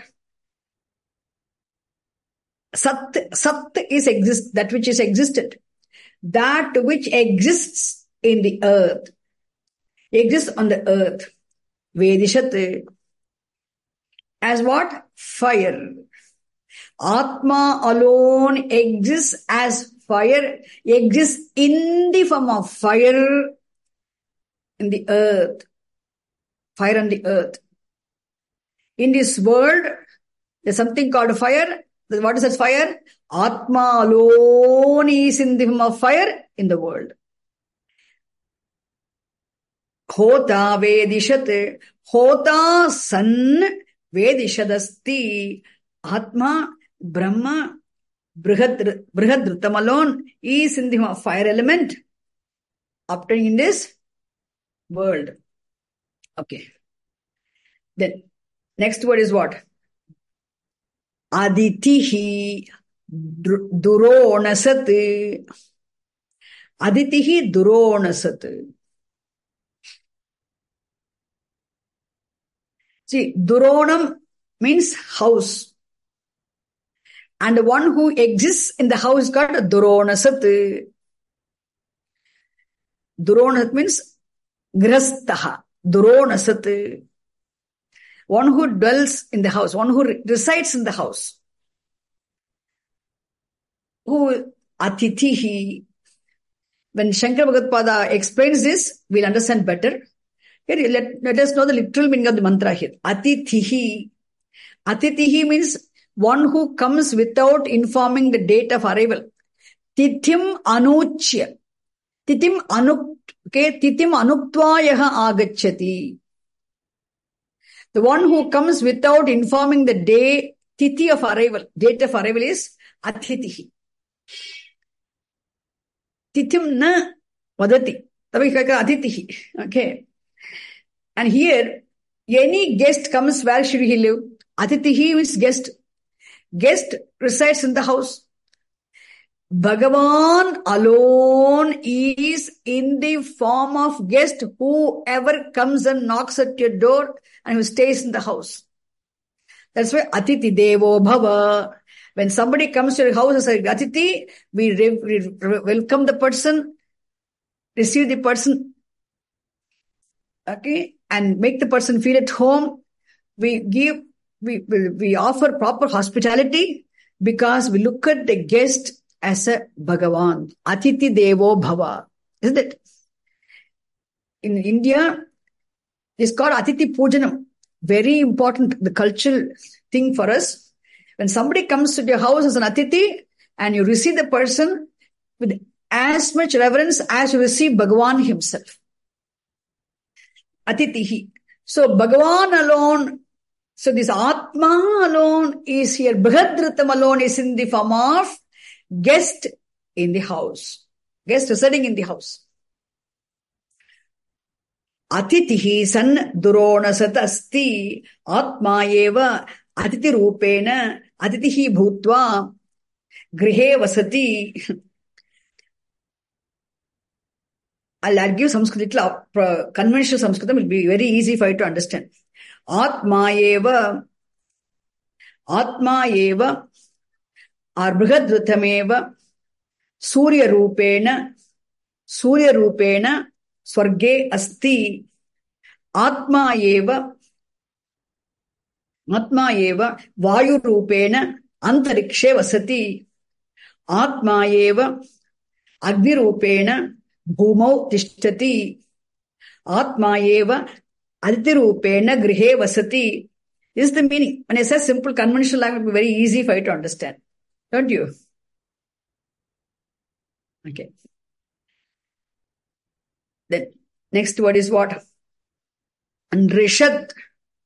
Sat is exist, that which is existed. That which exists in the earth. Exists on the earth. Vedishate. As what? Fire. Atma alone exists as fire, exists in the form of fire in the earth. Fire on the earth. In this world, there's something called fire. What is that fire? Atma alone is in the form of fire in the world. Hota Vedishate. Hota San Vedishadasti. Atma, Brahma, Brihadrutam alone is in the fire element obtained in this world. Okay. Then, next word is what? Aditihi Duronasat. Aditihi Duronasat. See, Duronam means house. And the one who exists in the house is called Duronasat. Duronasat means Grastaha. Duronasat. One who dwells in the house, one who resides in the house. Who Atitihi. When Shankara Bhagavad explains this, we'll understand better. Here, let us know the literal meaning of the mantra here. Atitihi. Atitihi means one who comes without informing the date of arrival. Tithim anuchya. Tithim anuktvayaha agacchati. The one who comes without informing the day, tithi of arrival, date of arrival is atitihi. Tithim na vadati. Atitihi. Okay. And here, any guest comes, where should he live? Atitihi means guest. Guest resides in the house. Bhagavan alone is in the form of guest. Whoever comes and knocks at your door and who stays in the house. That's why Atiti Devo Bhava. When somebody comes to your house as a Atiti, we welcome the person, receive the person, okay, and make the person feel at home. We offer proper hospitality because we look at the guest as a Bhagavan. Atiti Devo Bhava. Isn't it? In India, it's called Atiti Pujanam. Very important, the cultural thing for us. When somebody comes to your house as an Atiti and you receive the person with as much reverence as you receive Bhagavan himself. Atitihi. So Bhagavan alone, so this Atma alone is here. Brihadrutam alone is in the form of guest in the house. Guest residing in the house. Atitihi san duronasat asti atma eva atiti rupena atitihi bhutva grihe vasati. I'll argue Sanskrit, conventional Sanskrit will be very easy for you to understand. Atma eva or brihadrutameva surya rupena swarge asti atma eva vayu rupena antarikshe vasati atma eva agni rupena bhumau tishtati atma eva aditi rupena grihe vasati. This is the meaning. When I say simple conventional language, it will be very easy for you to understand. Don't you? Okay. Then next word is what? Nrishat.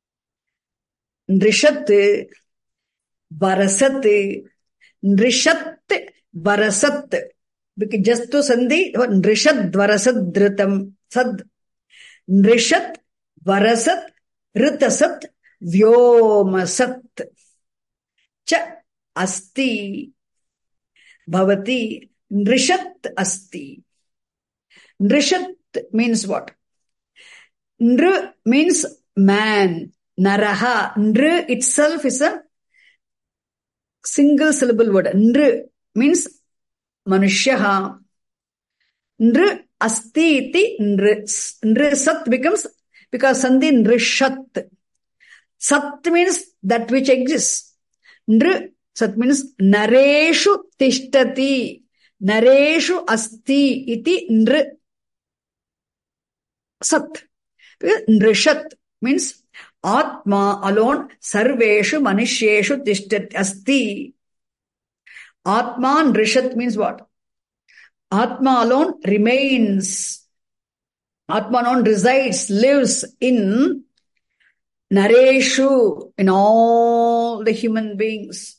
Nrishat varasat. Nrishat varasat. Because just to sandhi, nrishat varasat dhritam sad. Nrishat varasat ritasat Vyomasat cha asti bhavati nrishat asti. Nrishat means what? Nr means man. Naraha. Nr itself is a single syllable word. Nr means manushyaha. Nr asti iti nrisat becomes, because sandhi nrishat. Sat means that which exists. Nr, sat means nareshu tishtati. Nareshu asti iti nr. Sat. Nrishat means Atma alone sarveshu manishyeshu tishtati asti. Atma nrishat means what? Atma alone remains. Atma alone resides, lives in Nareshu, in all the human beings.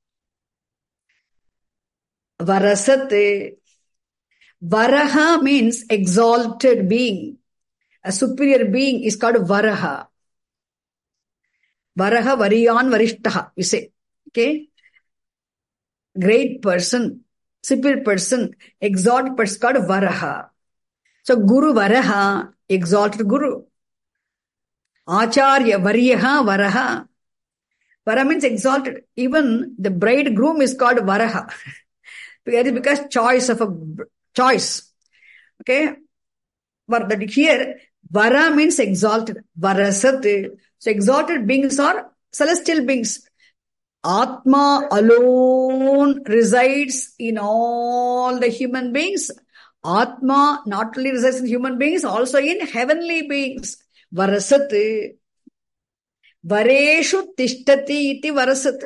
Varasate. Varaha means exalted being. A superior being is called Varaha. Varaha, Variyan, Varishtaha, we say. Okay? Great person, superior person, exalted person called Varaha. So Guru Varaha, exalted Guru. Acharya Varyaha Varaha. Vara means exalted. Even the bridegroom is called Varaha. Because choice of a choice. Okay? But that here, Vara means exalted. Varasat. So exalted beings are celestial beings. Atma alone resides in all the human beings. Atma not only resides in human beings, also in heavenly beings. Varasat. Vareshu tishtati iti varasat.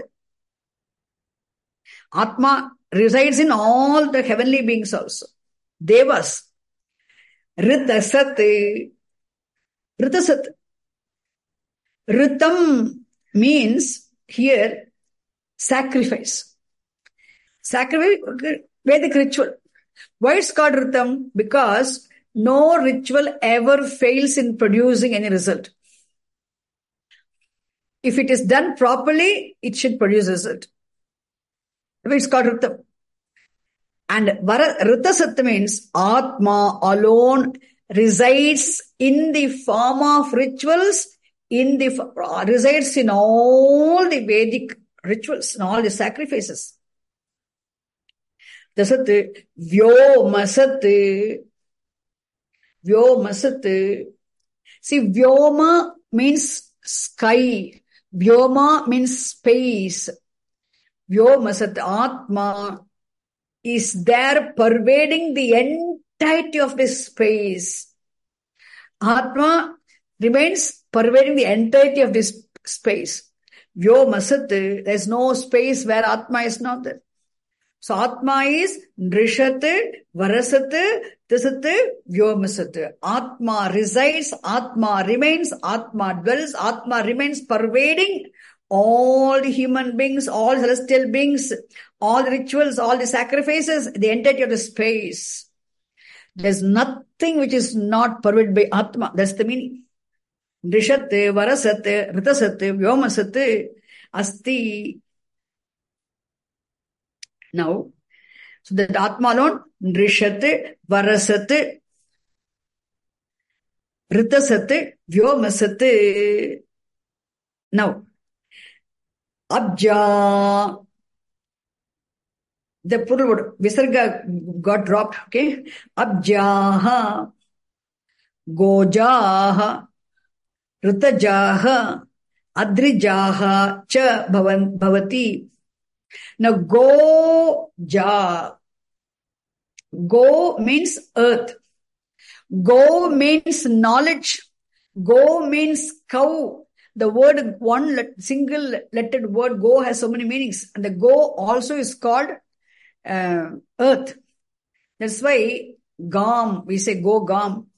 Atma resides in all the heavenly beings also. Devas. Ritasat. Ritasat. Ritam means here sacrifice. Sacrifice, Vedic ritual. Why it's called Ritam? Because no ritual ever fails in producing any result. If it is done properly, it should produce result. It's called Ritam. And Ritasat means Atma alone resides in the form of rituals, resides in all the Vedic rituals and all the sacrifices. Dasat Vyomasat. Vyomasat. See, Vyoma means sky. Vyoma means space. Vyomasat Atma is there pervading the entirety of this space. Atma remains pervading the entirety of this space. Vyomasat, there is no space where Atma is not there. So Atma is Nrishat, Varasat, Tasat, Vyomasat. Atma resides, Atma remains, Atma dwells, Atma remains pervading all the human beings, all celestial beings, all the rituals, all the sacrifices, the entirety of the space. There's nothing which is not pervaded by Atma. That's the meaning. Nrishat, Varasat, Ritasat, Vyomasat, Asti. Now, so that Atma alone, Nrishat, Varasat, Ritasat, Vyomasat. Now, Abja, the plural word, Visarga got dropped, okay? Abjaha, Gojaha, Ritajaha, Adrijaha, Cha Bhavati. Now, Go means earth. Go means knowledge. Go means cow. The word, single lettered word go has so many meanings. And the go also is called earth. That's why Gam, we say go Gam.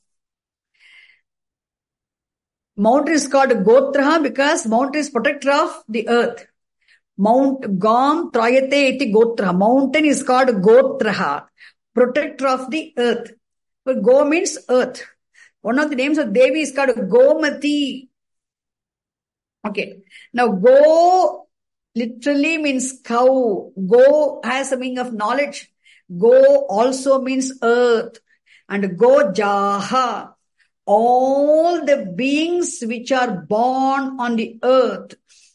Mountain is called Gotraha because mountain is protector of the earth. Mount Gam Trayate iti Gotraha. Mountain is called Gotraha, protector of the earth. But Go means earth. One of the names of Devi is called Gomati. Okay. Now, Go literally means cow. Go has a meaning of knowledge. Go also means earth. And Go Jaha. All the beings which are born on the earth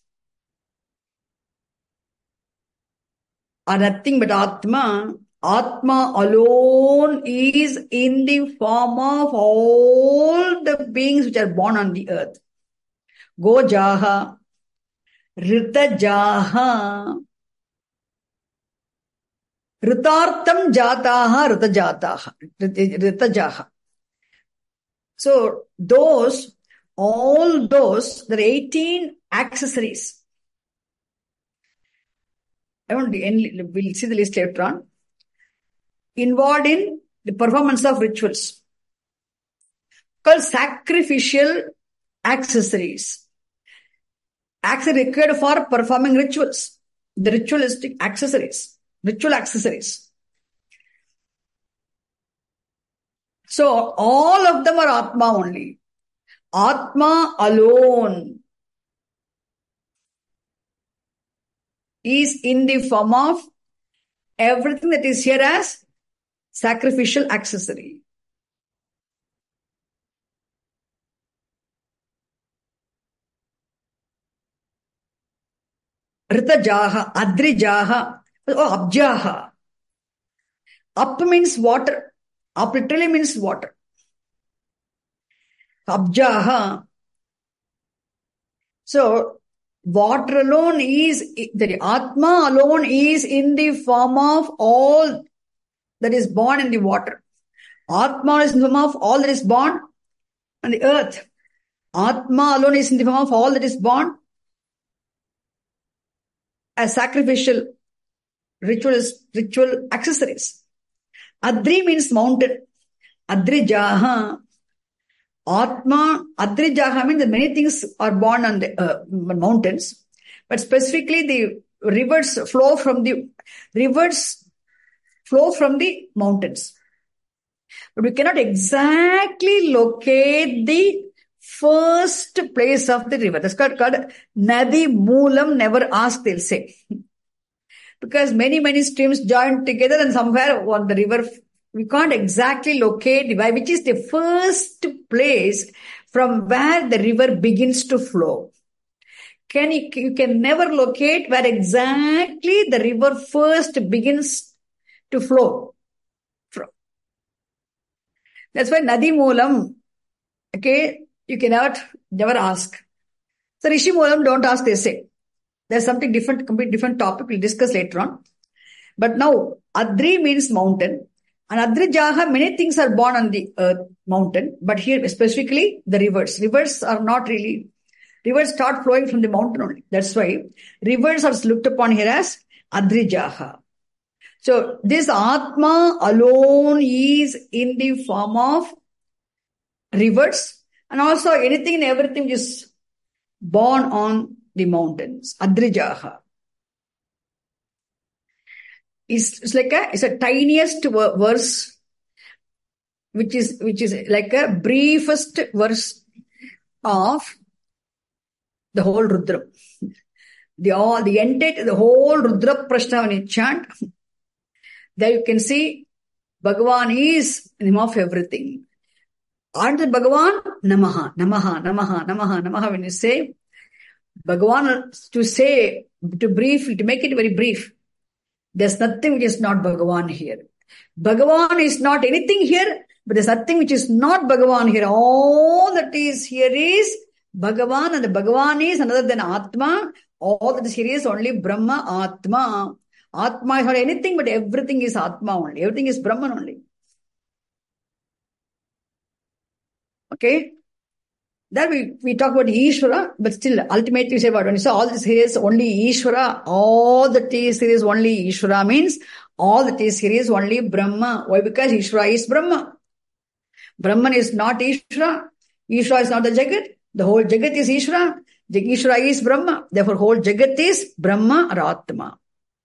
are nothing but Atma. Atma alone is in the form of all the beings which are born on the earth. Go Jaha, Rita Jaha, Ritartam Jataha, Rita Jataha, Rita Jaha. So all those, there are 18 accessories. We'll see the list later on. Involved in the performance of rituals called sacrificial accessories. Accessories required for performing rituals. The ritualistic accessories. Ritual accessories. So all of them are Atma only. Atma alone is in the form of everything that is here as sacrificial accessory. Ritajaha, Adrijaha, Abjaha. Up means water. Up literally means water. Abjaha. So, water alone is, the Atma alone is in the form of all that is born in the water. Atma is in the form of all that is born on the earth. Atma alone is in the form of all that is born as sacrificial ritual accessories. Adri means mountain. Adrijaha. Atma, Adrijaha means that many things are born on the mountains, but specifically the rivers flow from the mountains. But we cannot exactly locate the first place of the river. That's called Nadi Moolam, never ask, they'll say. Because many streams join together and somewhere on the river, we can't exactly locate which is the first place from where the river begins to flow. You can never locate where exactly the river first begins to flow from. That's why Nadi Moolam, okay, you cannot never ask. So Rishi Moolam, don't ask, they say. There's something different, complete different topic we'll discuss later on. But now, Adri means mountain. And Adrijaha, many things are born on the mountain. But here specifically, the rivers. Rivers are not really, rivers start flowing from the mountain only. That's why rivers are looked upon here as Adrijaha. So this Atma alone is in the form of rivers. And also anything and everything is born on the mountains. Adrijaha. It's a tiniest verse, which is like a briefest verse of the whole Rudra. The whole Rudra Prashna when you chant, There you can see Bhagavan is the name of everything. And Bhagavan, Namaha, Namaha, Namaha, Namaha, Namaha. When you say Bhagavan, to make it very brief, there's nothing which is not Bhagavan here. Bhagavan is not anything here, but there's nothing which is not Bhagavan here. All that is here is Bhagavan, and the Bhagavan is another than Atma. All that is here is only Brahma, Atma. Atma is not anything, but everything is Atma only. Everything is Brahman only. Okay? Then we talk about Ishvara, but still, ultimately we say what? When you say all this here is only Ishvara, all that is here is only Ishvara means all that is here is only Brahma. Why? Because Ishvara is Brahma. Brahman is not Ishvara. Ishvara is not the Jagat. The whole Jagat is Ishvara. Ishvara is Brahma. Therefore, whole Jagat is Brahma or Atma.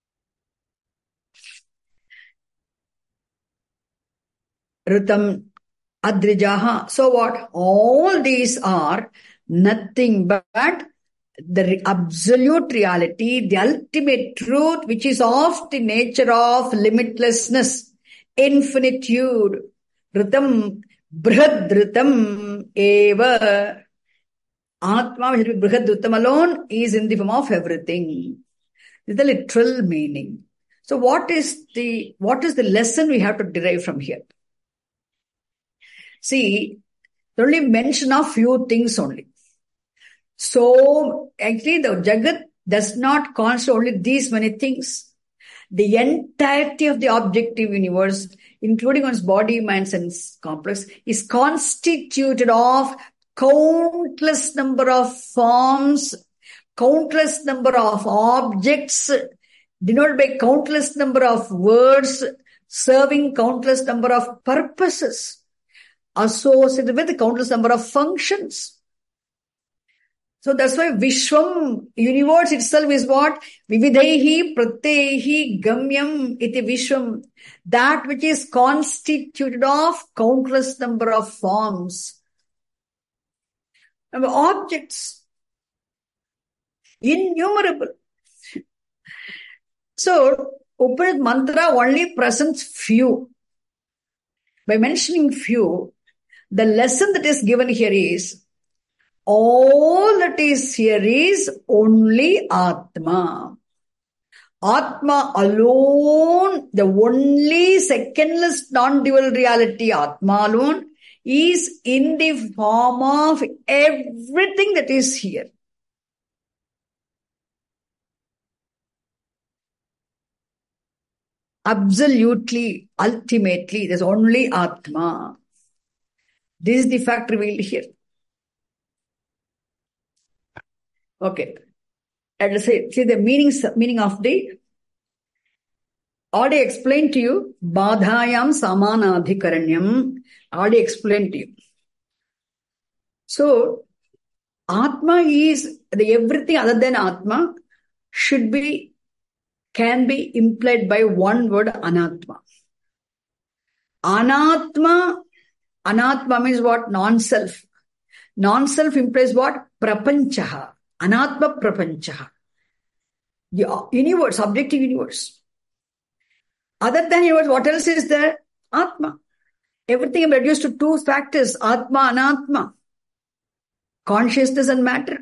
Ritam Adrijaha. So what? All these are nothing but the absolute reality, the ultimate truth, which is of the nature of limitlessness, infinitude. Ritam, Brihadritam eva. Atma, which is Brihadritam alone, is in the form of everything. This is the literal meaning. So what is the lesson we have to derive from here? See, the only mention of few things only. So, actually, the Jagat does not constitute only these many things. The entirety of the objective universe, including one's body, mind, sense complex, is constituted of countless number of forms, countless number of objects, denoted by countless number of words, serving countless number of purposes, associated with countless number of functions. So that's why Vishwam, universe itself is what? Vividhehi pratyehi gamyam iti Vishwam. That which is constituted of countless number of forms. And objects. Innumerable. So, Upanishad mantra only presents few. By mentioning few, the lesson that is given here is, all that is here is only Atma. Atma alone, the only secondless non-dual reality, Atma alone, is in the form of everything that is here. Absolutely, ultimately, there's only Atma. This is the fact revealed here. Okay. Let us see the meaning of the. Already explained to you. Badhayam samanadhikaranyam. Already explained to you. So, Atma is the everything other than Atma can be implied by one word, Anatma. Anatma means what? Non-self. Non-self implies what? Prapanchaha. Anatma prapanchaha. The universe, objective universe. Other than universe, what else is there? Atma. Everything is reduced to two factors, Atma, Anatma. Consciousness and matter.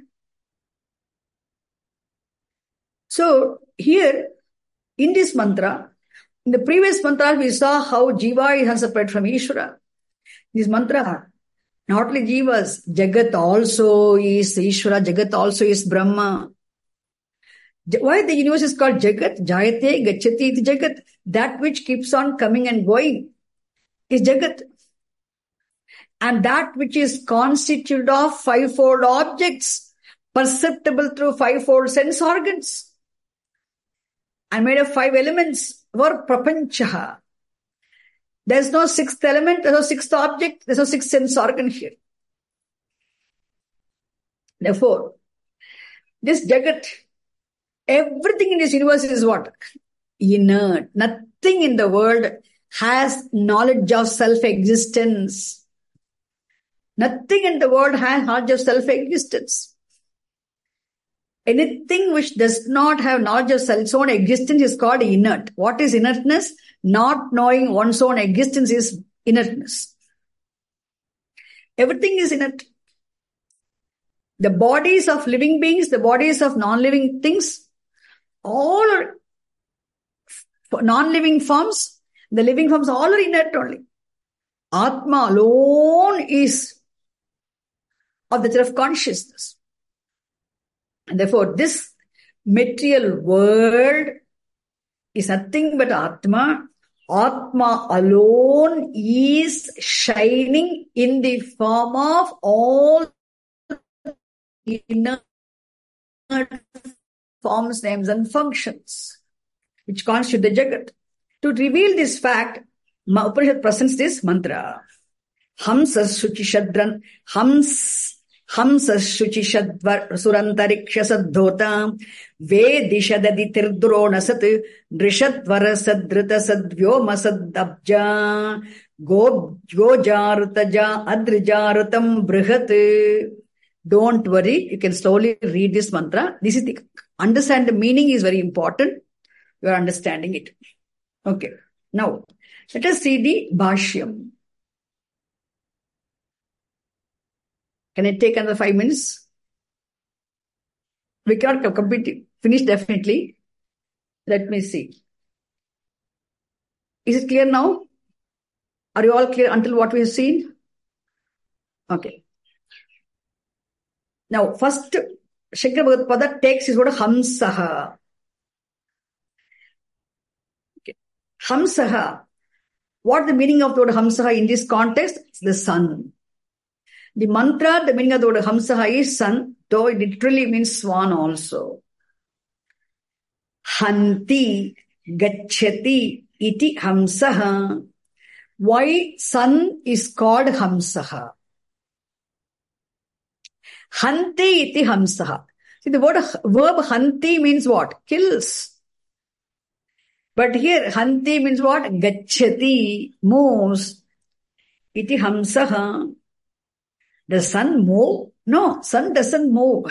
So, here, in this mantra, in the previous mantra, we saw how Jiva is separate from Ishvara. This mantra, not only Jivas, Jagat also is Ishvara, Jagat also is Brahma. Why the universe is called Jagat? Jayate, Gacchati iti Jagat. That which keeps on coming and going is Jagat. And that which is constituted of fivefold objects, perceptible through fivefold sense organs, and made of five elements, were prapanchaha. There's no sixth element, there's no sixth object, there's no sixth sense organ here. Therefore, this Jagat, everything in this universe is what? Inert. Nothing in the world has knowledge of self-existence. Nothing in the world has knowledge of self-existence. Anything which does not have knowledge of its own existence is called inert. What is inertness? Not knowing one's own existence is inertness. Everything is inert. The bodies of living beings, the bodies of non-living things, all are non-living forms. The living forms all are inert only. Atma alone is of the nature of consciousness. And therefore, this material world is nothing but Atma. Atma alone is shining in the form of all inert forms, names, and functions which constitute the Jagat. To reveal this fact, Upanishad presents this mantra. Hamsas Shuchishadran, Hamsas Shuchishadvar Surantarikshasadhotam Vedishadadi Tirdronasat Drishadvarasadrita Sadvyomasadabja Gojarutaja Adrijarutam Brihat. Don't worry, you can slowly read this mantra. This is the understand the meaning is very important. You are understanding it. Okay. Now, let us see the Bhashyam. Can I take another 5 minutes? We cannot finish definitely. Let me see. Is it clear now? Are you all clear until what we have seen? Okay. Now, first, Shankara Bhagavad takes his word Hamsaha. Okay. Hamsaha. What is the meaning of the word Hamsaha in this context? It's the sun. The mantra, the meaning of the word Hamsaha is sun, though it literally means swan also. Hanti gacchati iti Hamsaha. Why sun is called Hamsaha? Hanti iti Hamsaha. See, the verb Hanti means what? Kills. But here Hanti means what? Gacchati, moves. Iti Hamsaha. Does sun move? No, sun doesn't move.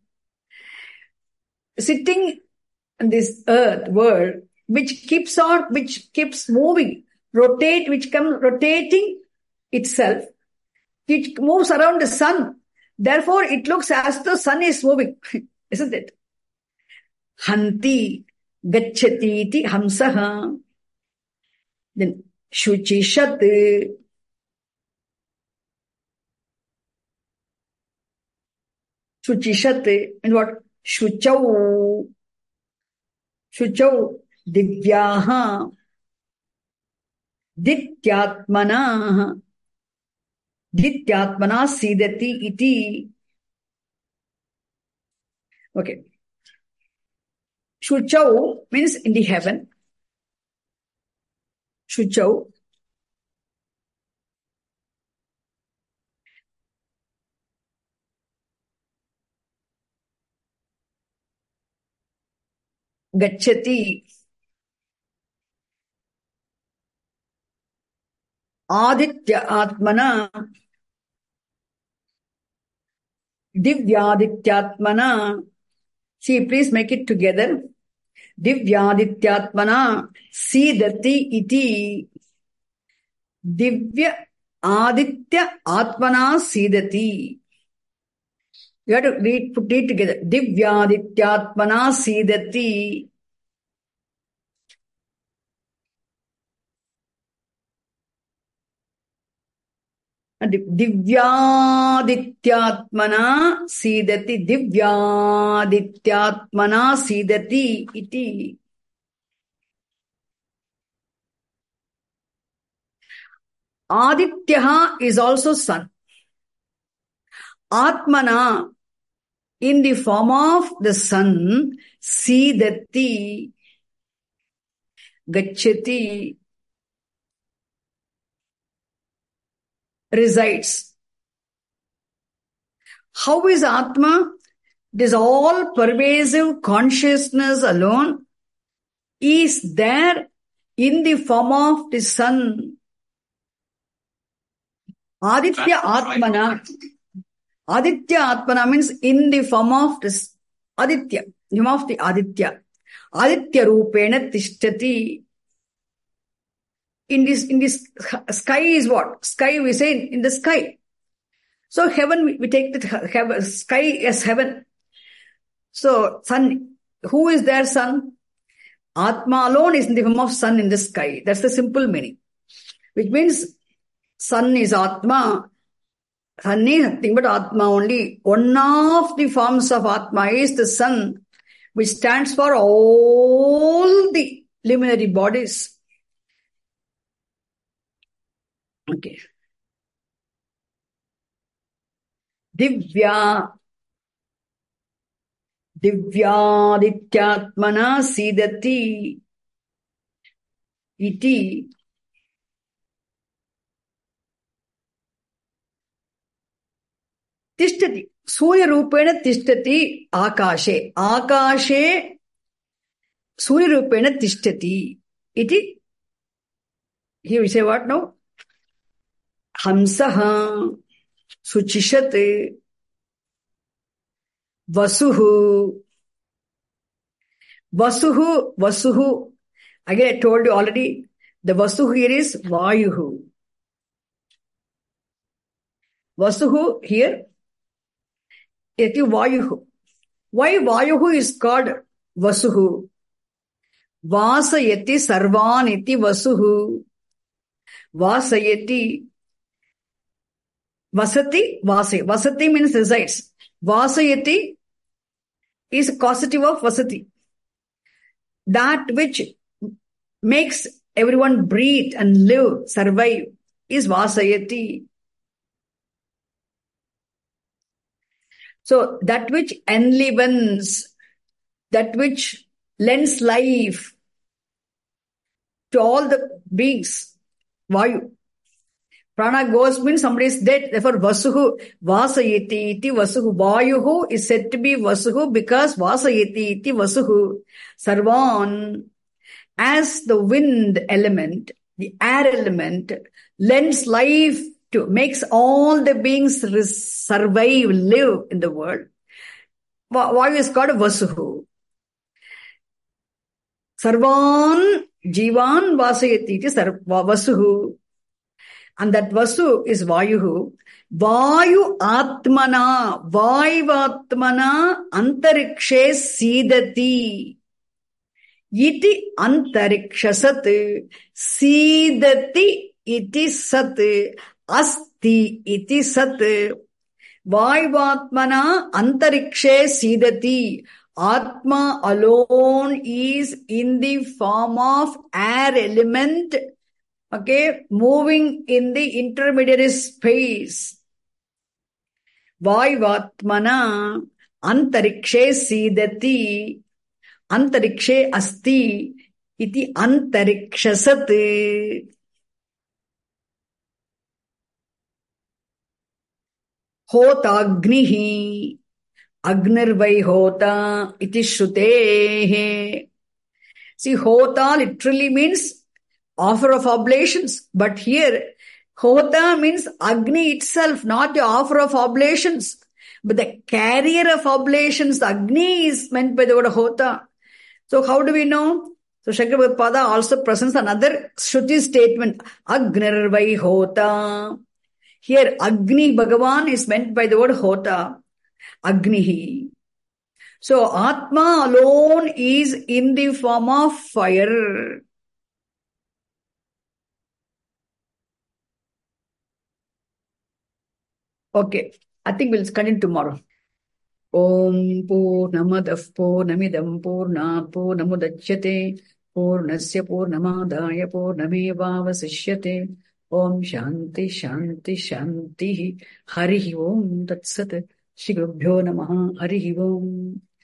Sitting in this earth world, which keeps moving, which comes rotating itself, which moves around the sun. Therefore, it looks as though sun is moving, isn't it? Hanti gacchati iti Hamsaha. Then Shuchishat. Shuchishat and what? Shuchau. Shuchau divyaha. Dityatmana. Dityatmana sidati iti. Okay. Shuchau means in the heaven. Shuchau. Gacchati. Aditya Atmana. Divyadityatmana. See, please make it together. Divyadityatmana sidati iti. Divya Aditya Atmana sidati. You have to put it together. Divyadityatmana sidati. Divyadityatmana sidati. Divyadityatmana sidati iti. Adityaha is also sun. Atmana in the form of the sun, sidati, gacchati, resides. How is Atma? This all pervasive consciousness alone is there in the form of the sun. Aditya Atmana. Aditya Atmana means in the form of this Aditya, name of the Aditya. Aditya Rupena Tishtati. In this sky is what? Sky we say in the sky. So heaven, we take the sky as heaven. So sun, who is their sun? Atma alone is in the form of sun in the sky. That's the simple meaning. Which means sun is Atma. Sun is nothing but Atma only. One of the forms of Atma is the sun, which stands for all the luminary bodies. Okay. Divyadityatmana sidati iti tishtati. Surya Rupena tishtati akashe. Akashe Surya Rupena tishtati iti. Here we say what now? Hamsaha Suchishat Vasuhu. Vasuhu. Again, I told you already, the Vasuhu here is Vayuhu. Vasuhu here, it is Vayuhu. Why Vayuhu is called Vasuhu? Vasayati sarvaniti Vasuhu. Vasayati. Vasati, Vase. Vasati means resides. Vasayati is a causative of Vasati. That which makes everyone breathe and live, survive, is Vasayati. So that which enlivens, that which lends life to all the beings, Vayu. Prana goes means somebody is dead. Therefore, Vasuhu, Vasayati iti Vasuhu. Vayuhu is said to be Vasuhu because Vasayati iti Vasuhu. Sarvan, as the wind element, the air element, lends life to, makes all the beings survive, live in the world. Vayu is called Vasuhu. Sarvan, Jivan, Vasayati iti Vasuhu. And that Vasu is Vayuhu. Vayu Atmana, Vaivatmana Antarikshe Sidati. Iti Antarikshasat. Sidati iti Sat. Asti iti Sat. Vaivatmana Antarikshe Sidati. Atma alone is in the form of air element. Okay, moving in the intermediary space. Vaivatmana antarikshe sidati antarikshe asti iti antarikshasat. Hotagnihi agnirvai hota iti shrutehe. See, hota literally means offer of oblations. But here, Hota means Agni itself, not the offer of oblations. But the carrier of oblations, Agni is meant by the word Hota. So how do we know? So Shankara Bhagavad also presents another Shruti statement. Agnirvai Hota. Here, Agni Bhagavan is meant by the word Hota. Agnihi. So Atma alone is in the form of fire. Okay, I think we'll continue tomorrow. Om Purnamadav Purnamidam Purnat Purnamudachyate Purnasya Purnamadaya Purnamevavasishyate. Om Shanti Shanti Shanti. Harihi Om Tat Sat. Shri Gurubhyo Namaha. Harihi Om.